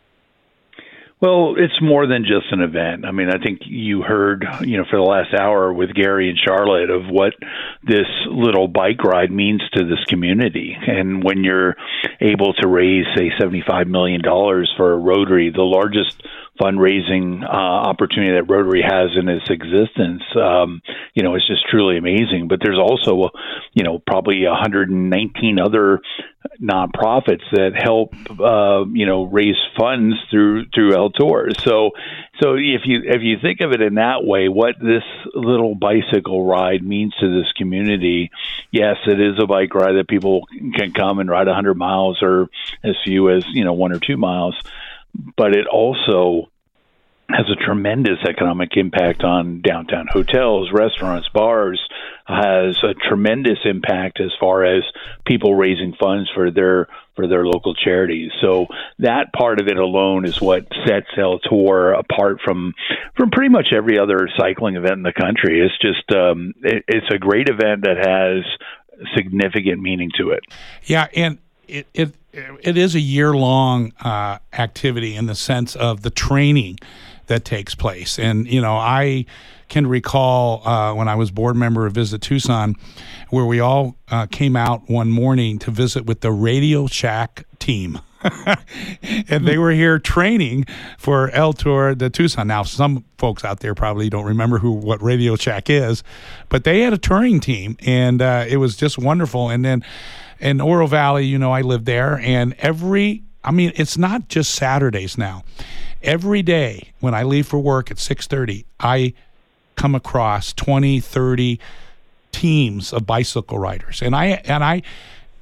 Well, it's more than just an event. I mean, I think you heard, for the last hour with Gary and Charlotte of what this little bike ride means to this community. And when you're able to raise, say, $75 million for Rotary, the largest fundraising opportunity that Rotary has in its existence, it's just truly amazing. But there's also, probably 119 other nonprofits that help, raise funds through El Tour. So if you think of it in that way, what this little bicycle ride means to this community, yes, it is a bike ride that people can come and ride 100 miles or as few as 1 or 2 miles, but it also has a tremendous economic impact on downtown hotels, restaurants, bars, has a tremendous impact as far as people raising funds for their local charities. So that part of it alone is what sets El Tour apart from pretty much every other cycling event in the country. It's just it's a great event that has significant meaning to it. Yeah, and it is a year-long activity in the sense of the training that takes place. And, I can recall when I was board member of Visit Tucson, where we all came out one morning to visit with the Radio Shack team. And they were here training for El Tour de Tucson. Now, some folks out there probably don't remember what Radio Shack is, but they had a touring team, and it was just wonderful. And then in Oro Valley, I lived there, and it's not just Saturdays now. Every day when I leave for work at 6:30, I come across 20, 30 teams of bicycle riders. And I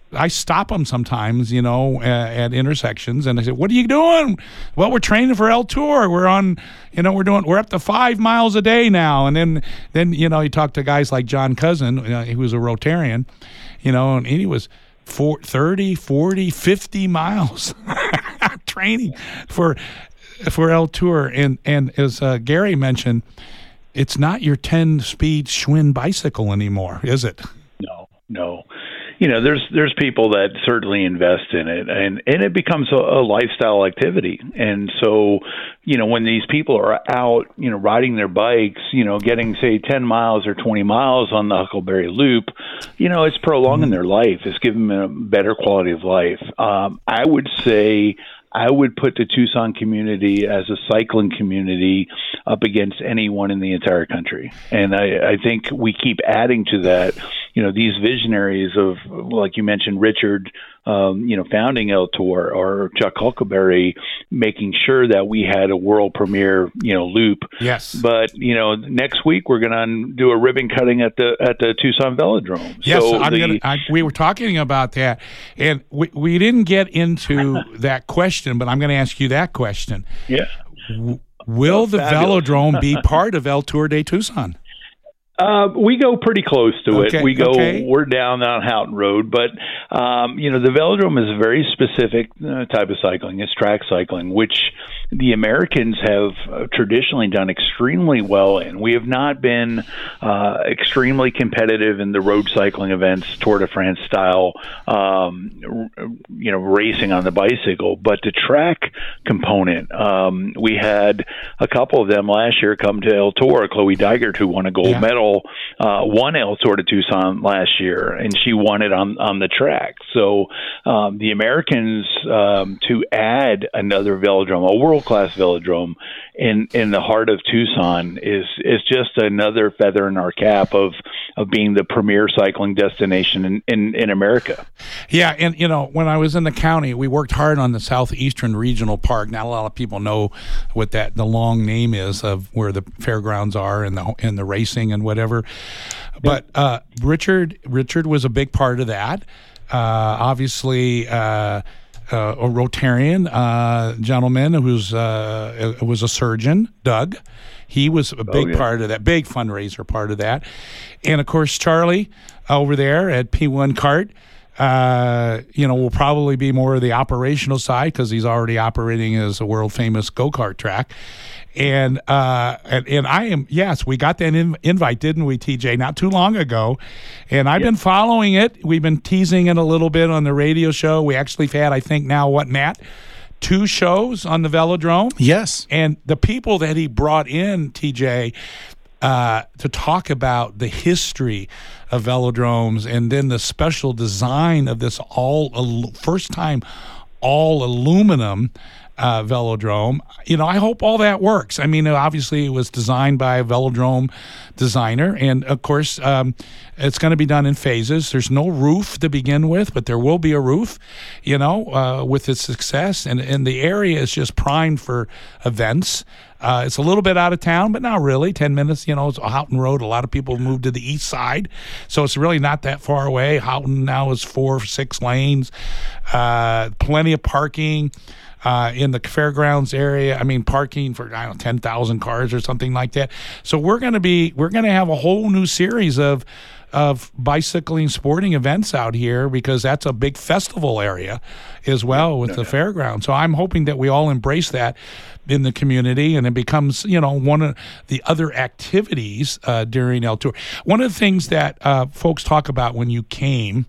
I stop them sometimes, at intersections, and I say, "What are you doing?" "Well, we're training for El Tour. We're on, we're up to 5 miles a day now." And then you talk to guys like John Cousin, who was a Rotarian, and he was 30, 40, 50 miles training for El Tour. And as Gary mentioned, it's not your 10-speed Schwinn bicycle anymore, is it? No. There's people that certainly invest in it, and it becomes a lifestyle activity. And so, when these people are out, riding their bikes, getting, say, 10 miles or 20 miles on the Huckleberry Loop, it's prolonging their life. It's giving them a better quality of life. I would say I would put the Tucson community as a cycling community up against anyone in the entire country. And I think we keep adding to that. These visionaries of, like you mentioned, Richard, founding El Tour, or Chuck Huckleberry, making sure that we had a world premiere, loop. Yes. But, next week we're going to do a ribbon cutting at the Tucson Velodrome. Yes, So we were talking about that, and we didn't get into that question, but I'm going to ask you that question. Yeah. Will the Velodrome be part of El Tour de Tucson? We go pretty close to it. Okay. We're down on Houghton Road, but the Velodrome is a very specific type of cycling. It's track cycling, which the Americans have traditionally done extremely well in. We have not been extremely competitive in the road cycling events, Tour de France style, racing on the bicycle. But the track component, we had a couple of them last year come to El Tour. Chloe Dygert, who won a gold medal, won El Tour de Tucson last year, and she won it on the track. So the Americans, to add another velodrome, a world-class velodrome in the heart of Tucson, is just another feather in our cap of being the premier cycling destination in America. Yeah, and when I was in the county, we worked hard on the Southeastern Regional Park. Not a lot of people know what the long name is of where the fairgrounds are and the racing and whatever. But Richard was a big part of that. Obviously, a Rotarian gentleman who was a surgeon, Doug. He was a big part of that, big fundraiser part of that. And, of course, Charlie over there at P1 Kart, will probably be more of the operational side because he's already operating as a world-famous go-kart track. And I am, yes, we got that invite, didn't we, TJ, not too long ago. And I've been following it. We've been teasing it a little bit on the radio show. We actually have had, I think now, Matt? 2 shows on the Velodrome. Yes. And the people that he brought in, TJ, to talk about the history of velodromes and then the special design of this first time all aluminum velodrome. I hope all that works. I mean, obviously it was designed by a velodrome designer, and of course it's going to be done in phases. There's no roof to begin with, but there will be a roof, with its success, and the area is just primed for events. It's a little bit out of town, but not really. 10 minutes, it's Houghton Road. A lot of people moved to the east side, so it's really not that far away. Houghton now is 4 or 6 lanes, plenty of parking. In the fairgrounds area, parking for 10,000 cars or something like that. So we're going to have a whole new series of bicycling sporting events out here because that's a big festival area as well with the fairground. So I'm hoping that we all embrace that in the community and it becomes one of the other activities during El Tour. One of the things that folks talk about when you came.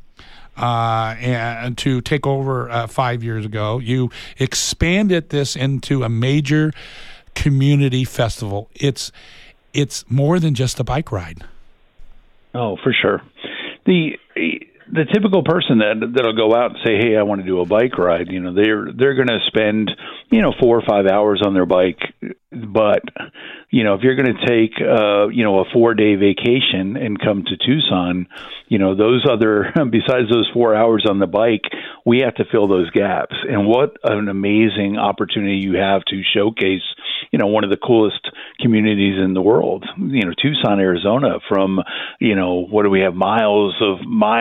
And to take over 5 years ago, you expanded this into a major community festival. It's more than just a bike ride. Oh, for sure. The typical person that'll go out and say, "Hey, I want to do a bike ride," they're going to spend 4 or 5 hours on their bike. But if you're going to take a 4-day vacation and come to Tucson, those other besides those 4 hours on the bike, we have to fill those gaps. And what an amazing opportunity you have to showcase one of the coolest communities in the world. Tucson, Arizona, from what do we have, miles of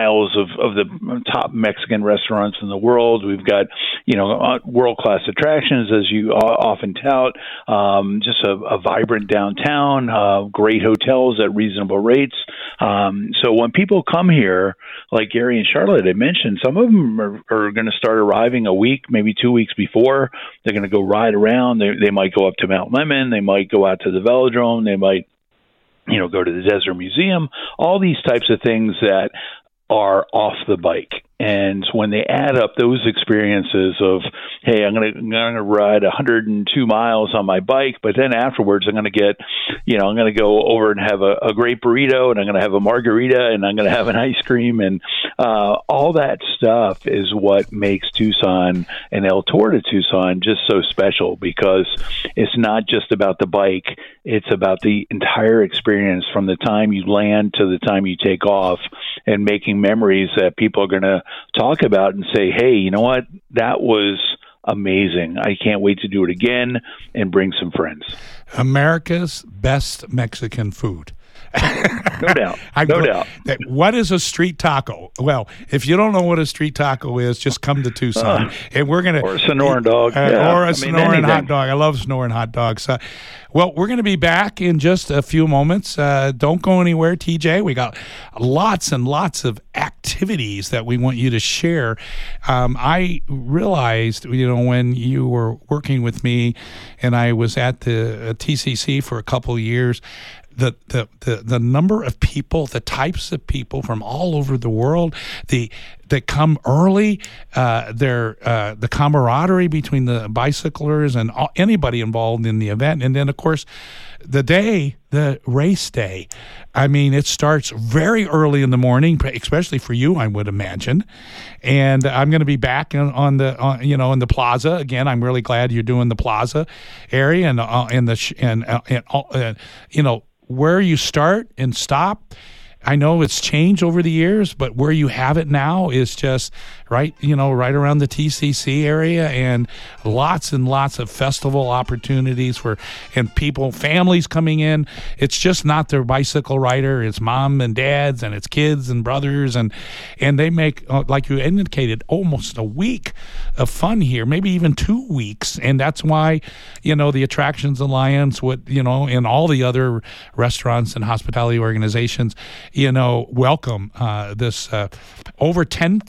the top Mexican restaurants in the world. We've got world-class attractions, as you often tout, just a vibrant downtown, great hotels at reasonable rates. So when people come here, like Gary and Charlotte had mentioned, some of them are going to start arriving a week, maybe 2 weeks before. They're going to go ride around. They might go up to Mount Lemmon. They might go out to the Velodrome. They might go to the Desert Museum. All these types of things that are off the bike. And when they add up those experiences of, hey, I'm going to ride 102 miles on my bike, but then afterwards I'm going to go over and have a great burrito, and I'm going to have a margarita, and I'm going to have an ice cream, and all that stuff is what makes Tucson and El Tour de Tucson just so special, because it's not just about the bike. It's about the entire experience from the time you land to the time you take off, and making memories that people are going to talk about and say, hey, you know what? That was amazing. I can't wait to do it again and bring some friends. America's best Mexican food. No doubt. No doubt. What is a street taco? Well, if you don't know what a street taco is, just come to Tucson, and we're gonna or a Sonoran dog, or a Sonoran hot dog. I love Sonoran hot dogs. Well, we're going to be back in just a few moments. Don't go anywhere, TJ. We got lots and lots of activities that we want you to share. I realized, when you were working with me, and I was at the TCC for a couple of years, the number of people, the types of people from all over the world, that come early, the camaraderie between the bicyclers and anybody involved in the event, and then of course the race day. I mean, it starts very early in the morning, especially for you, I would imagine. And I'm going to be back in the plaza again. I'm really glad you're doing the plaza area and where you start and stop. I know it's changed over the years, but where you have it now is just right around the TCC area, and lots and lots of festival opportunities and families coming in. It's just not their bicycle rider. It's mom and dads, and it's kids and brothers, and they make, like you indicated, almost a week of fun here, maybe even 2 weeks. And that's why, the Attractions Alliance and all the other restaurants and hospitality organizations, welcome this over 10.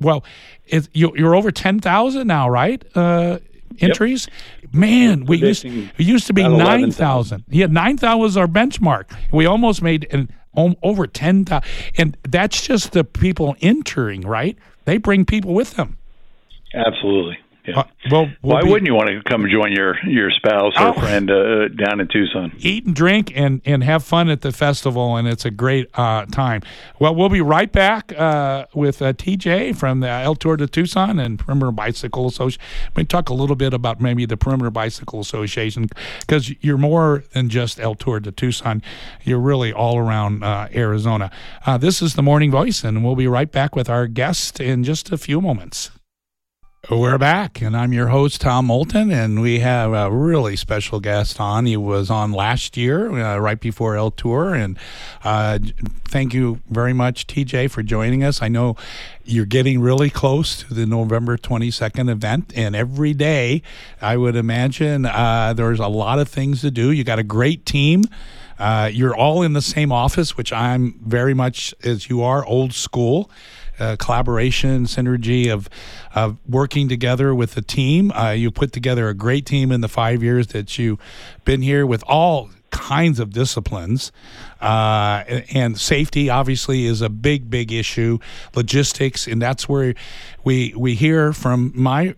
You're over 10,000 now, right? Entries. Yep. Man, we used to be 9,000. Yeah, 9,000 was our benchmark. We almost made over 10,000, and that's just the people entering, right? They bring people with them. Absolutely. Yeah. Why wouldn't you want to come join your spouse or friend down in Tucson? Eat and drink and have fun at the festival, and it's a great time. Well, we'll be right back with TJ from the El Tour de Tucson and Perimeter Bicycle Association. We talk a little bit about maybe the Perimeter Bicycle Association, because you're more than just El Tour de Tucson. You're really all around Arizona. This is The Morning Voice, and we'll be right back with our guest in just a few moments. We're back, and I'm your host, Tom Moulton, and we have a really special guest on. He was on last year, right before El Tour, and thank you very much, TJ, for joining us. I know you're getting really close to the November 22nd event, and every day, I would imagine, there's a lot of things to do. You got a great team. You're all in the same office, which I'm very much, as you are, old school. Collaboration, synergy of working together with the team. You put together a great team in the 5 years that you've been here, with all kinds of disciplines. And safety obviously is a big issue. Logistics, and that's where we hear from my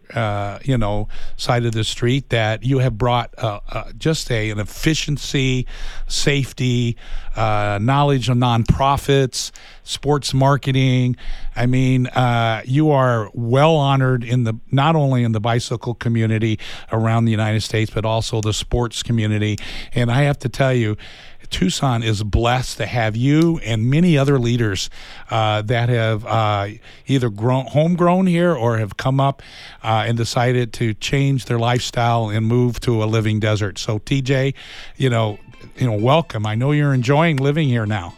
side of the street that you have brought just an efficiency, safety, knowledge of nonprofits, sports marketing. I mean, you are well honored not only in the bicycle community around the United States, but also the sports community. And I have to tell you, Tucson is just blessed to have you and many other leaders that have either homegrown here or have come up and decided to change their lifestyle and move to a living desert. So, TJ, welcome. I know you're enjoying living here now.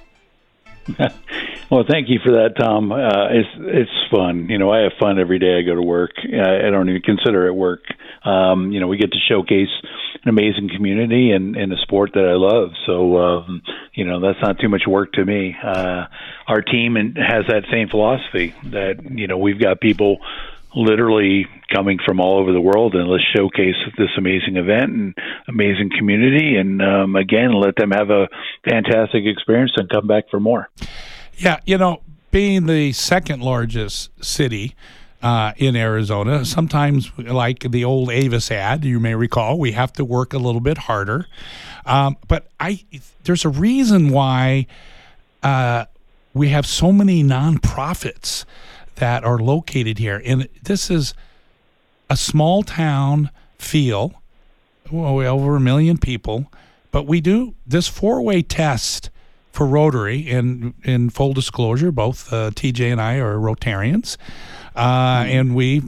Well, thank you for that, Tom. It's fun. I have fun every day I go to work. I don't even consider it work. We get to showcase an amazing community and a sport that I love. So, that's not too much work to me. Our team has that same philosophy that, we've got people literally coming from all over the world, and let's showcase this amazing event and amazing community. And again, let them have a fantastic experience and come back for more. Yeah, being the second largest city in Arizona, sometimes like the old Avis ad, you may recall, we have to work a little bit harder. But there's a reason why we have so many nonprofits that are located here. And this is a small town feel, over 1 million people, but we do this 4-way test for Rotary, and in full disclosure, both TJ and I are Rotarians, and we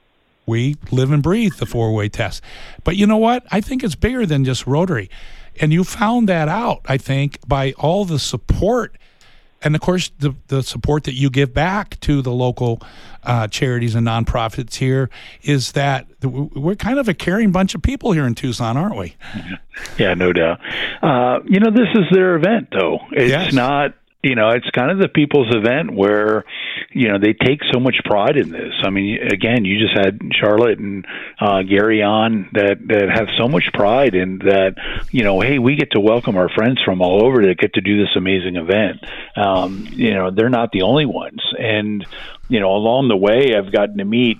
live and breathe the 4-way test. But you know what? I think it's bigger than just Rotary, and you found that out, I think, by all the support, and of course the support that you give back to the local charities and nonprofits here. Is that we're kind of a caring bunch of people here in Tucson, aren't we? Yeah, no doubt. This is their event, though. It's not, it's kind of the people's event where, they take so much pride in this. I mean, again, you just had Charlotte and Gary on that have so much pride in that, hey, we get to welcome our friends from all over that get to do this amazing event. They're not the only ones. And, along the way, I've gotten to meet,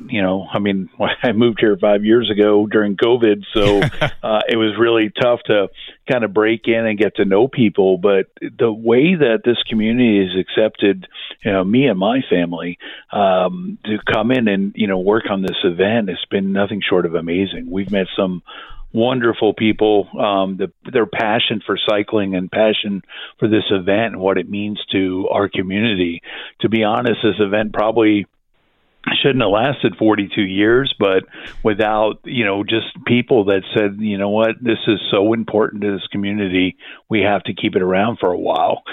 I moved here 5 years ago during COVID, so it was really tough to kind of break in and get to know people. But the way that this community has accepted, me and my family to come in and, work on this event has been nothing short of amazing. We've met some wonderful people, their passion for cycling and passion for this event and what it means to our community. To be honest, this event probably shouldn't have lasted 42 years, but without, just people that said, what, this is so important to this community, we have to keep it around for a while.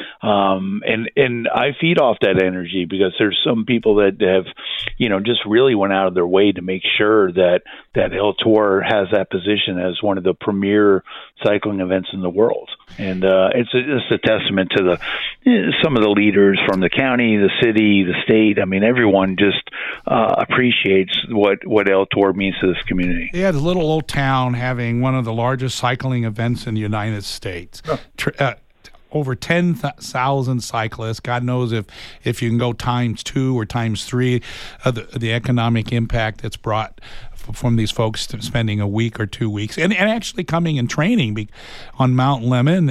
And I feed off that energy because there's some people that have, just really went out of their way to make sure that El Tour has that position as one of the premier cycling events in the world. And it's a testament to some of the leaders from the county, the city, the state. I mean, everyone just appreciates what El Tour means to this community. Yeah, the little old town having one of the largest cycling events in the United States. Over 10,000 cyclists. God knows if you can go times 2 or times 3 the economic impact that's brought from these folks spending a week or 2 weeks and actually coming and training on Mount Lemmon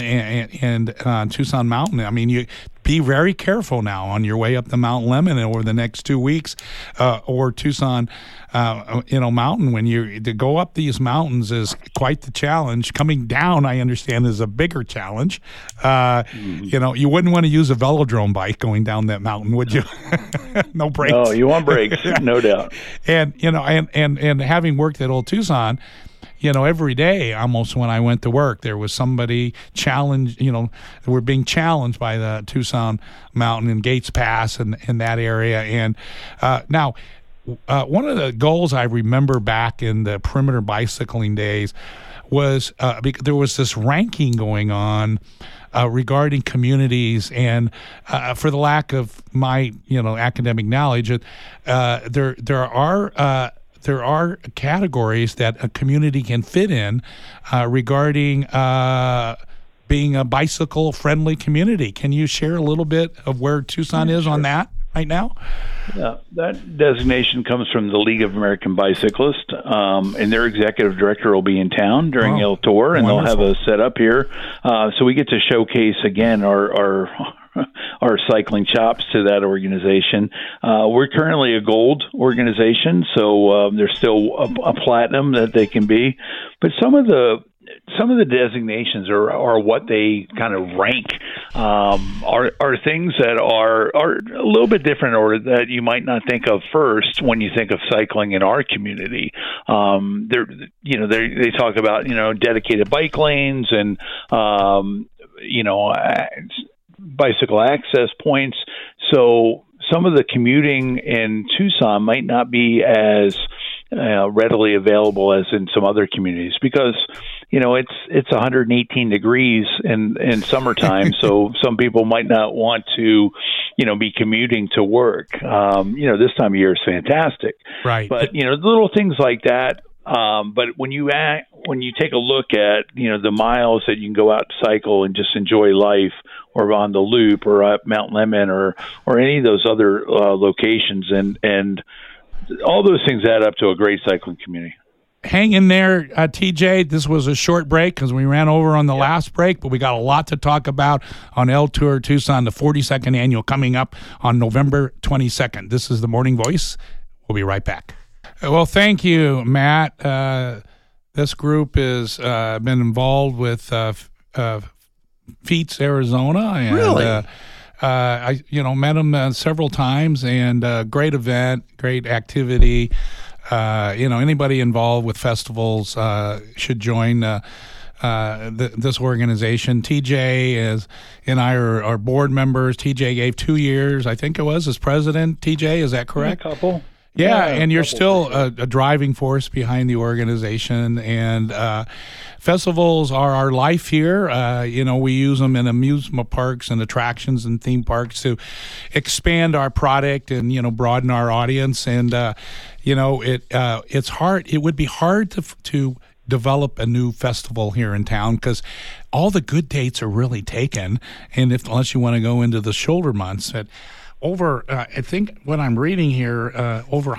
and Tucson Mountain. I mean, you be very careful now on your way up the Mount Lemmon over the next 2 weeks, or Tucson, Mountain. When to go up these mountains is quite the challenge. Coming down, I understand, is a bigger challenge. You wouldn't want to use a velodrome bike going down that mountain, would you? No brakes. No, you want brakes, no doubt. And and having worked at Old Tucson, every day almost when I went to work, there was somebody challenged, we're being challenged by the Tucson Mountain and Gates Pass and that area. And now, one of the goals I remember back in the perimeter bicycling days was there was this ranking going on regarding communities, and for the lack of my academic knowledge, there are categories that a community can fit in regarding being a bicycle-friendly community. Can you share a little bit of where Tucson is on that right now? Yeah, that designation comes from the League of American Bicyclists, and their executive director will be in town during El Tour, and wonderful. They'll have a set up here. So we get to showcase, again, our cycling chops to that organization. We're currently a gold organization, so there's still a platinum that they can be. But some of the some of the designations are what they kind of rank are things that are a little bit different, or that you might not think of first when you think of cycling in our community. They talk about dedicated bike lanes and bicycle access points. So some of the commuting in Tucson might not be as readily available as in some other communities, because it's 118 degrees in summertime. So some people might not want to be commuting to work. This time of year is fantastic, right? But little things like that. But when you take a look at the miles that you can go out to cycle and just enjoy life, or on the Loop, or up Mount Lemmon, or any of those other locations, and all those things add up to a great cycling community. Hang in there, TJ. This was a short break because we ran over on the last break, but we got a lot to talk about on El Tour Tucson, the 42nd annual, coming up on November 22nd. This is the Morning Voice. We'll be right back. Well, thank you, Matt. This group has been involved with Feats Arizona, and really? I met them several times, and great event, great activity. Anybody involved with festivals should join this organization. TJ and I are board members. TJ gave 2 years, I think it was, as president. TJ, is that correct? A couple. Yeah, and you're still a driving force behind the organization, and festivals are our life here. We use them in amusement parks and attractions and theme parks to expand our product and broaden our audience. And it's hard. It would be hard to develop a new festival here in town because all the good dates are really taken, and unless you want to go into the shoulder months. I think what I'm reading here, over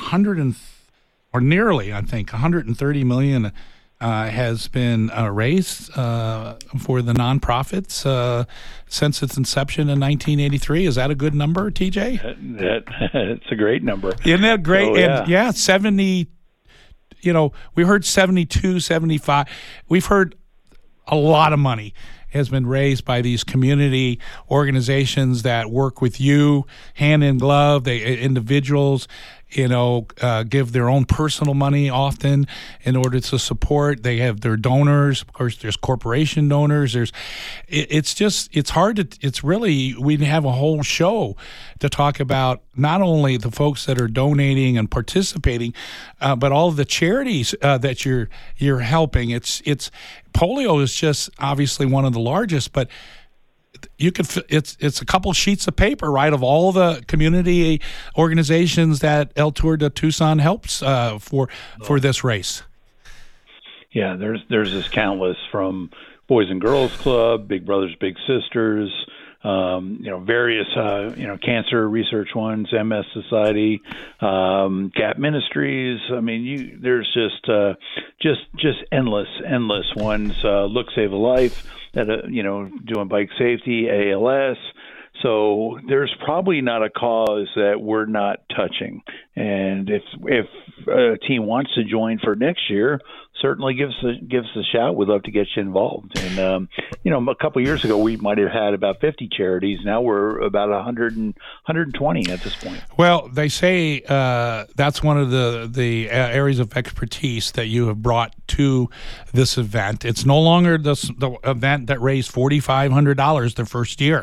130 million has been raised for the nonprofits since its inception in 1983. Is that a good number, TJ? It's a great number. Isn't that great? Oh, yeah. And yeah, 70, we heard 72, 75. We've heard a lot of money has been raised by these community organizations that work with you hand in glove. Individuals, give their own personal money often in order to support. They have their donors. Of course, there's corporation donors. It's hard we have a whole show to talk about not only the folks that are donating and participating, but all of the charities that you're helping. It's polio is just obviously one of the largest, but it's a couple sheets of paper, right, of all the community organizations that El Tour de Tucson helps for this race. Yeah, there's this countless, from Boys and Girls Club, Big Brothers Big Sisters, various cancer research ones, MS Society, Gap Ministries. I mean, there's just endless ones. Look Save a Life, that doing bike safety, ALS. So there's probably not a cause that we're not touching. And if a team wants to join for next year, certainly give us a shout. We'd love to get you involved. And a couple of years ago, we might have had about 50 charities. Now we're about 120 at this point. Well, they say that's one of the areas of expertise that you have brought to this event. It's no longer the event that raised $4,500 the first year.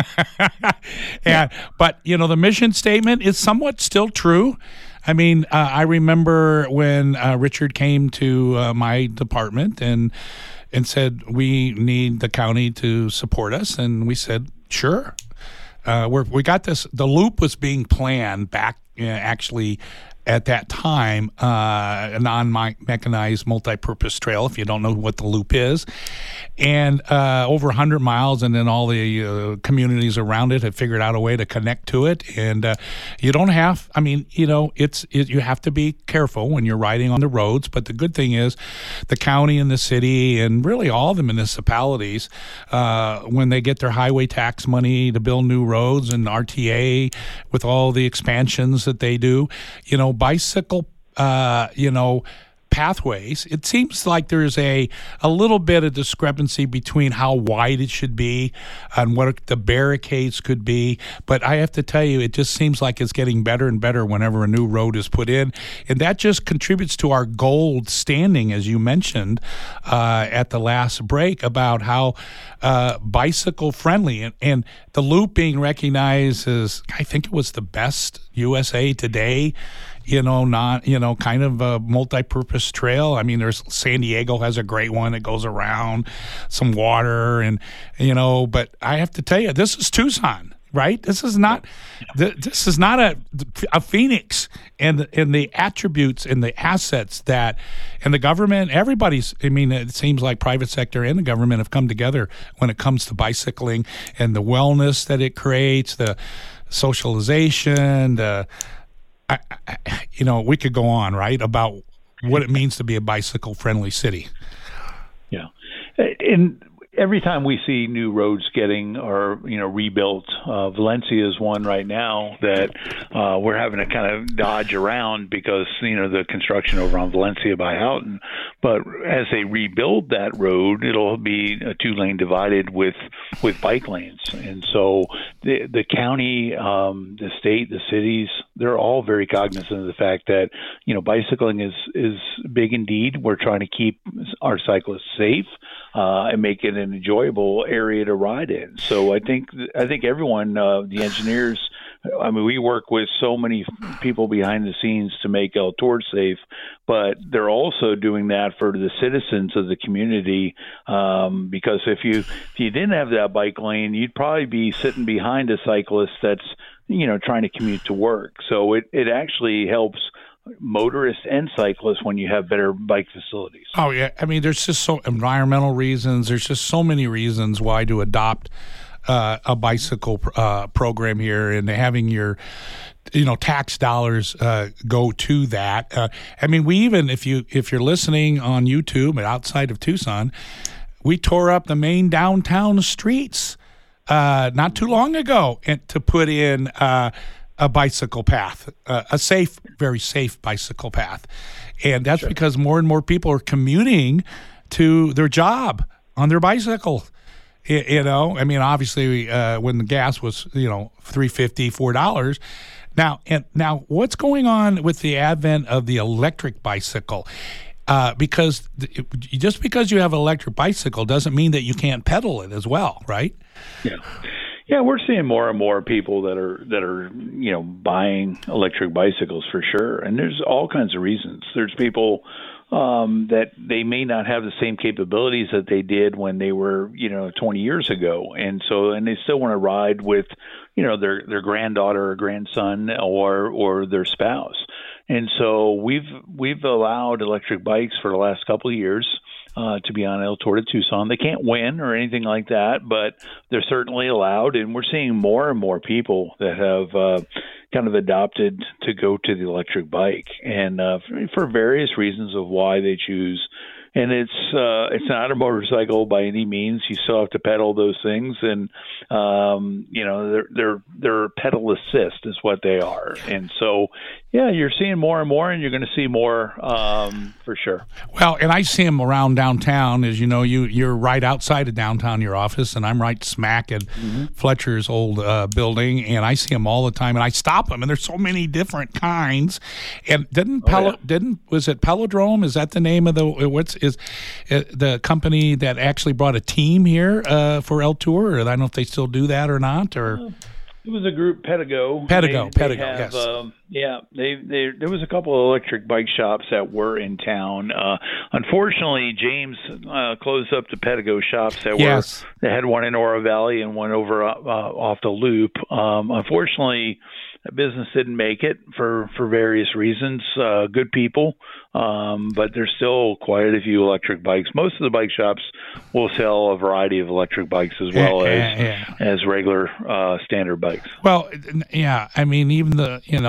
But the mission statement is somewhat still true. I mean, I remember when Richard came to my department and said, we need the county to support us. And we said, sure. We got this. The Loop was being planned back actually at that time, a non-mechanized multi-purpose trail, if you don't know what the Loop is, and over 100 miles, and then all the communities around it have figured out a way to connect to it. And you don't have, you have to be careful when you're riding on the roads, but the good thing is the county and the city and really all the municipalities, when they get their highway tax money to build new roads and RTA with all the expansions that they do, bicycle, pathways. It seems like there's a little bit of discrepancy between how wide it should be and what the barricades could be. But I have to tell you, it just seems like it's getting better and better whenever a new road is put in. And that just contributes to our gold standing, as you mentioned at the last break, about how bicycle friendly. And the Loop being recognized as, I think it was the best USA Today, kind of a multi-purpose trail. I mean, there's San Diego has a great one that goes around some water, and but I have to tell you, this is Tucson, right? This is not a Phoenix, and the attributes and the assets that, and the government, everybody's. I mean, it seems like private sector and the government have come together when it comes to bicycling and the wellness that it creates, the socialization, we could go on, right, about what it means to be a bicycle-friendly city. Yeah. And every time we see new roads getting rebuilt, Valencia is one right now that we're having to kind of dodge around because the construction over on Valencia by Houghton. But as they rebuild that road, it'll be a 2-lane divided with bike lanes, and so the county, the state, the cities, they're all very cognizant of the fact that bicycling is big indeed. We're trying to keep our cyclists safe and make it an enjoyable area to ride in. So I think everyone, the engineers, I mean, we work with so many people behind the scenes to make El Tour safe, but they're also doing that for the citizens of the community. Because if you didn't have that bike lane, you'd probably be sitting behind a cyclist that's trying to commute to work. So it actually helps motorists and cyclists when you have better bike facilities. Oh yeah, I mean, there's just so environmental reasons. There's just so many reasons why to adopt a bicycle program here, and having your tax dollars go to that. I mean, we even if you're listening on YouTube and outside of Tucson, we tore up the main downtown streets not too long ago to put in a bicycle path, a safe, very safe bicycle path. And that's because more and more people are commuting to their job on their bicycle. I mean, obviously, when the gas was, $3.50, $4. Now, what's going on with the advent of the electric bicycle? Because just because you have an electric bicycle doesn't mean that you can't pedal it as well, right? Yeah. Yeah, we're seeing more and more people that are buying electric bicycles for sure, and there's all kinds of reasons. There's people that they may not have the same capabilities that they did when they were 20 years ago, and they still want to ride with their granddaughter or grandson or their spouse, and so we've allowed electric bikes for the last couple of years to be on El Tour de Tucson. They can't win or anything like that, but they're certainly allowed, and we're seeing more and more people that have kind of adopted to go to the electric bike, and for various reasons of why they choose. And it's not a motorcycle by any means. You still have to pedal those things, and they're pedal assist is what they are. And so, yeah, you're seeing more and more, and you're going to see more for sure. Well, and I see them around downtown. As you know, you're right outside of downtown, your office, and I'm right smack at Fletcher's old building, and I see them all the time, and I stop them, and there's so many different kinds. And was it Pelodrome? Is that the name of the company that actually brought a team here for El Tour? Or I don't know if they still do that or not, or. It was a group, Pedigo. Yes. There was a couple of electric bike shops that were in town. Unfortunately, James closed up the Pedigo shops that had one in Oro Valley and one over off the Loop. Unfortunately, the business didn't make it for various reasons. Good people, but there's still quite a few electric bikes. Most of the bike shops will sell a variety of electric bikes as well as regular standard bikes. Well, yeah, I mean, even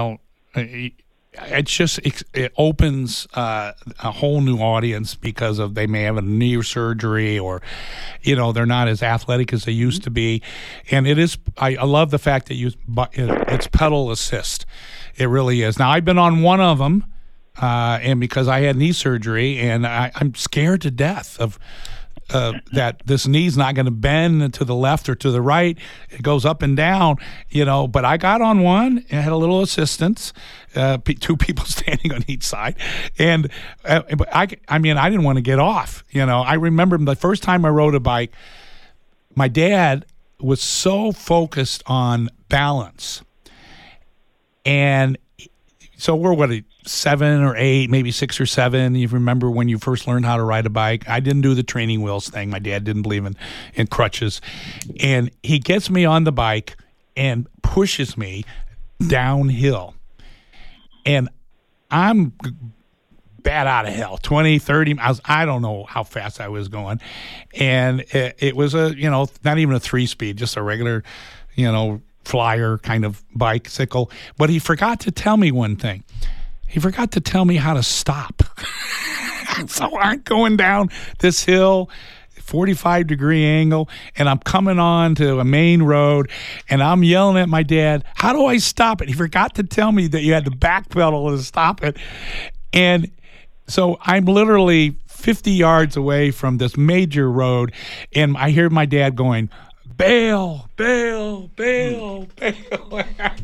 it opens a whole new audience because they may have a knee surgery, or they're not as athletic as they used to be, and it is. I love the fact that it's pedal assist. It really is. Now, I've been on one of them. and because I had knee surgery, and I'm scared to death of that this knee's not going to bend to the left or to the right. It goes up and down, but I got on one and had a little assistance, two people standing on each side. And I didn't want to get off. I remember the first time I rode a bike, my dad was so focused on balance. And so we're 7 or 8, maybe 6 or 7. You remember when you first learned how to ride a bike? I didn't do the training wheels thing. My dad didn't believe in crutches. And he gets me on the bike and pushes me downhill. And I'm bad out of hell, 20, 30 miles. I don't know how fast I was going. And it was not even a 3-speed, just a regular, flyer kind of bicycle. But he forgot to tell me one thing. He forgot to tell me how to stop. So I'm going down this hill, 45-degree angle, and I'm coming on to a main road, and I'm yelling at my dad, how do I stop it? He forgot to tell me that you had to backpedal to stop it. And so I'm literally 50 yards away from this major road, and I hear my dad going, bail, bail, bail, bail.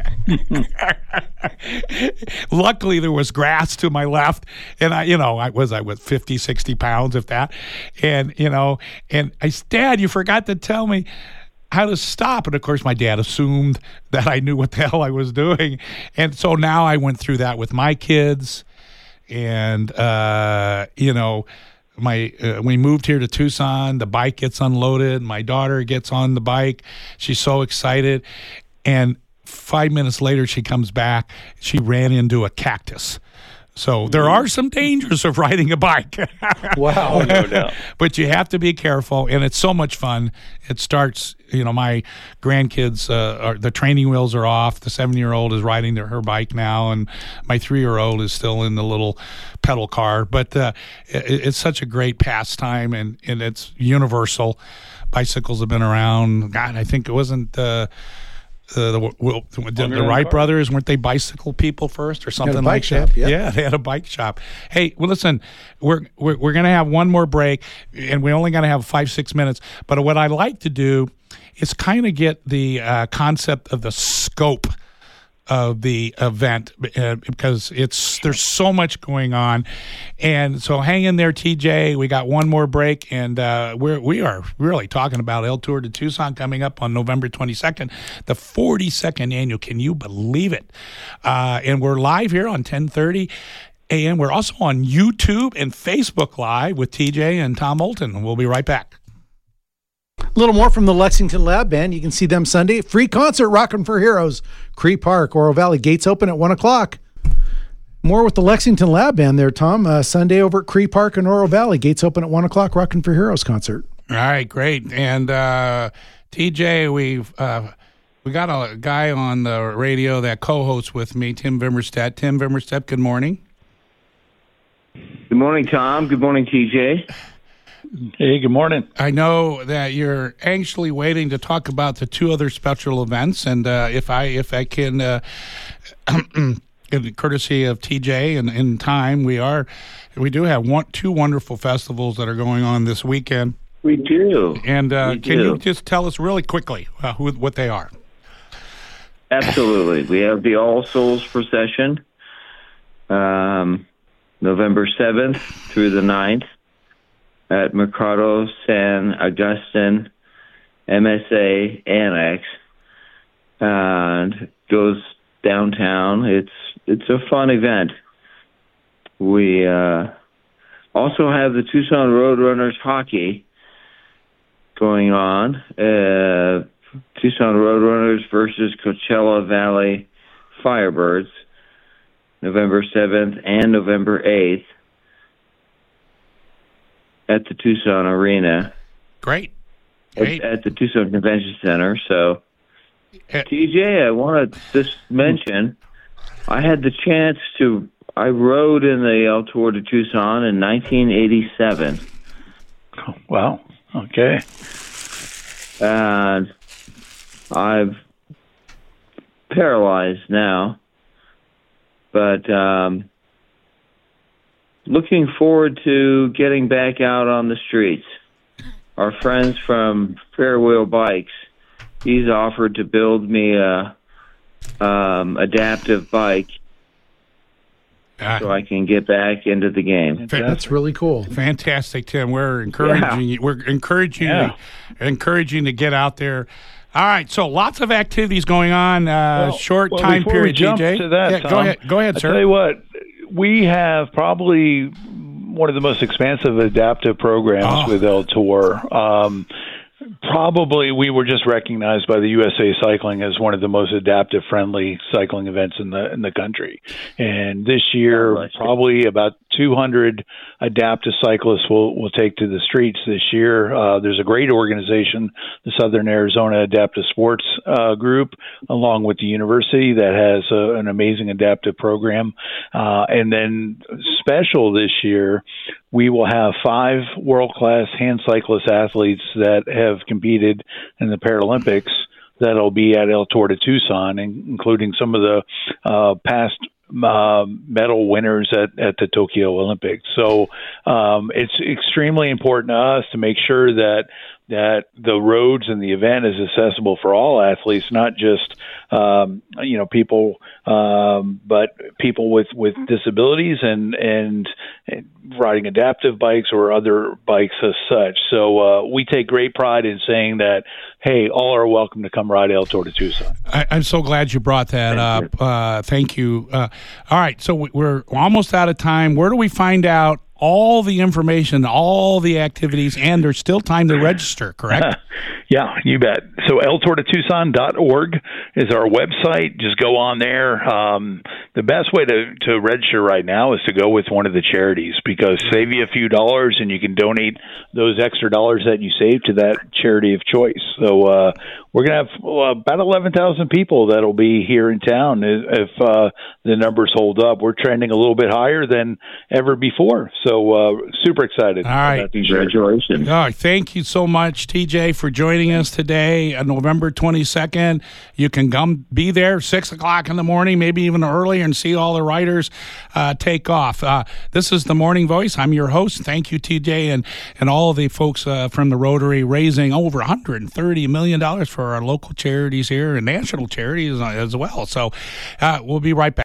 Luckily, there was grass to my left, and I was 50, 60 pounds, if that. And, and I said, Dad, you forgot to tell me how to stop. And, of course, my dad assumed that I knew what the hell I was doing. And so now I went through that with my kids. And, we moved here to Tucson, the bike gets unloaded. My daughter gets on the bike. She's so excited. And 5 minutes later, she comes back. She ran into a cactus. So there are some dangers of riding a bike. Wow. No doubt. But you have to be careful, and it's so much fun. It starts, my grandkids, the training wheels are off. The 7-year-old is riding her bike now, and my 3-year-old is still in the little pedal car. But it's such a great pastime, and it's universal. Bicycles have been around. God, I think it wasn't the Wright brothers, weren't they bicycle people first or something like that? Shop, yeah, they had a bike shop. Hey, well, listen, we're going to have one more break, and we're only going to have 5-6 minutes. But what I like to do is kind of get the concept of the scope of the event because there's so much going on. And so hang in there, TJ. We got one more break, and we are really talking about El Tour de Tucson coming up on November 22nd, the 42nd annual. Can you believe it? And we're live here on 1030 a.m. We're also on YouTube and Facebook Live with TJ and Tom Moulton. We'll be right back. A little more from the Lexington Lab Band. You can see them Sunday. Free concert, Rockin' for Heroes. Cree Park, Oro Valley. Gates open at 1 o'clock. More with the Lexington Lab Band there, Tom. Sunday over at Cree Park and Oro Valley. Gates open at 1 o'clock. Rockin' for Heroes concert. All right, great. And TJ, we got a guy on the radio that co-hosts with me, Tim Vimmerstedt. Tim Vimmerstedt, good morning. Good morning, Tom. Good morning, TJ. Hey, good morning. I know that you're anxiously waiting to talk about the two other special events, and if I can, in courtesy of TJ and in time, we do have two wonderful festivals that are going on this weekend. We do. And can you just tell us really quickly what they are? Absolutely. We have the All Souls Procession, November 7th through the 9th. At Mercado San Agustin MSA Annex, and goes downtown. It's a fun event. We also have the Tucson Roadrunners hockey going on. Tucson Roadrunners versus Coachella Valley Firebirds, November 7th and November 8th. At the Tucson Arena. Great. At the Tucson Convention Center. So, TJ, I want to just mention, I had the chance I rode in the El Tour de Tucson in 1987. Oh, wow. Okay. And I'm paralyzed now. But looking forward to getting back out on the streets. Our friends from Fairwheel Bikes, he's offered to build me a adaptive bike so I can get back into the game. That's really cool. Fantastic, Tim. We're encouraging you. We're encouraging to get out there. All right, so lots of activities going on. Short time period, TJ. To that, Tom, Go ahead, sir. I'll tell you what, we have probably one of the most expansive adaptive programs with El Tour. Probably we were just recognized by the USA Cycling as one of the most adaptive friendly cycling events in the country. And this year, probably about 200 adaptive cyclists will take to the streets this year. There's a great organization, the Southern Arizona Adaptive Sports Group, along with the university that has an amazing adaptive program. And then special this year, we will have 5 world-class hand cyclist athletes that have competed in the Paralympics that'll be at El Tour de Tucson, including some of the past medal winners at the Tokyo Olympics. So it's extremely important to us to make sure that the roads and the event is accessible for all athletes, not just people, but people with disabilities and riding adaptive bikes or other bikes as such. So we take great pride in saying that, hey, all are welcome to come ride El Tour de Tucson. I'm so glad you brought that up. Thank you. All right, so we're almost out of time. Where do we find out all the information, all the activities, and there's still time to register, correct? Yeah, you bet. So eltourdetucson.org is our website. Just go on there. The best way to register right now is to go with one of the charities, because save you a few dollars and you can donate those extra dollars that you save to that charity of choice. So we're going to have about 11,000 people that'll be here in town if the numbers hold up. We're trending a little bit higher than ever before. So super excited. All right. About these Congratulations. All right. Thank you so much, TJ, for joining us today on November 22nd. You can come be there 6 o'clock in the morning, maybe even earlier, and see all the riders take off. This is The Morning Voice. I'm your host. Thank you, TJ, and all of the folks from the Rotary, raising over $130 million for our local charities here and national charities as well. So we'll be right back.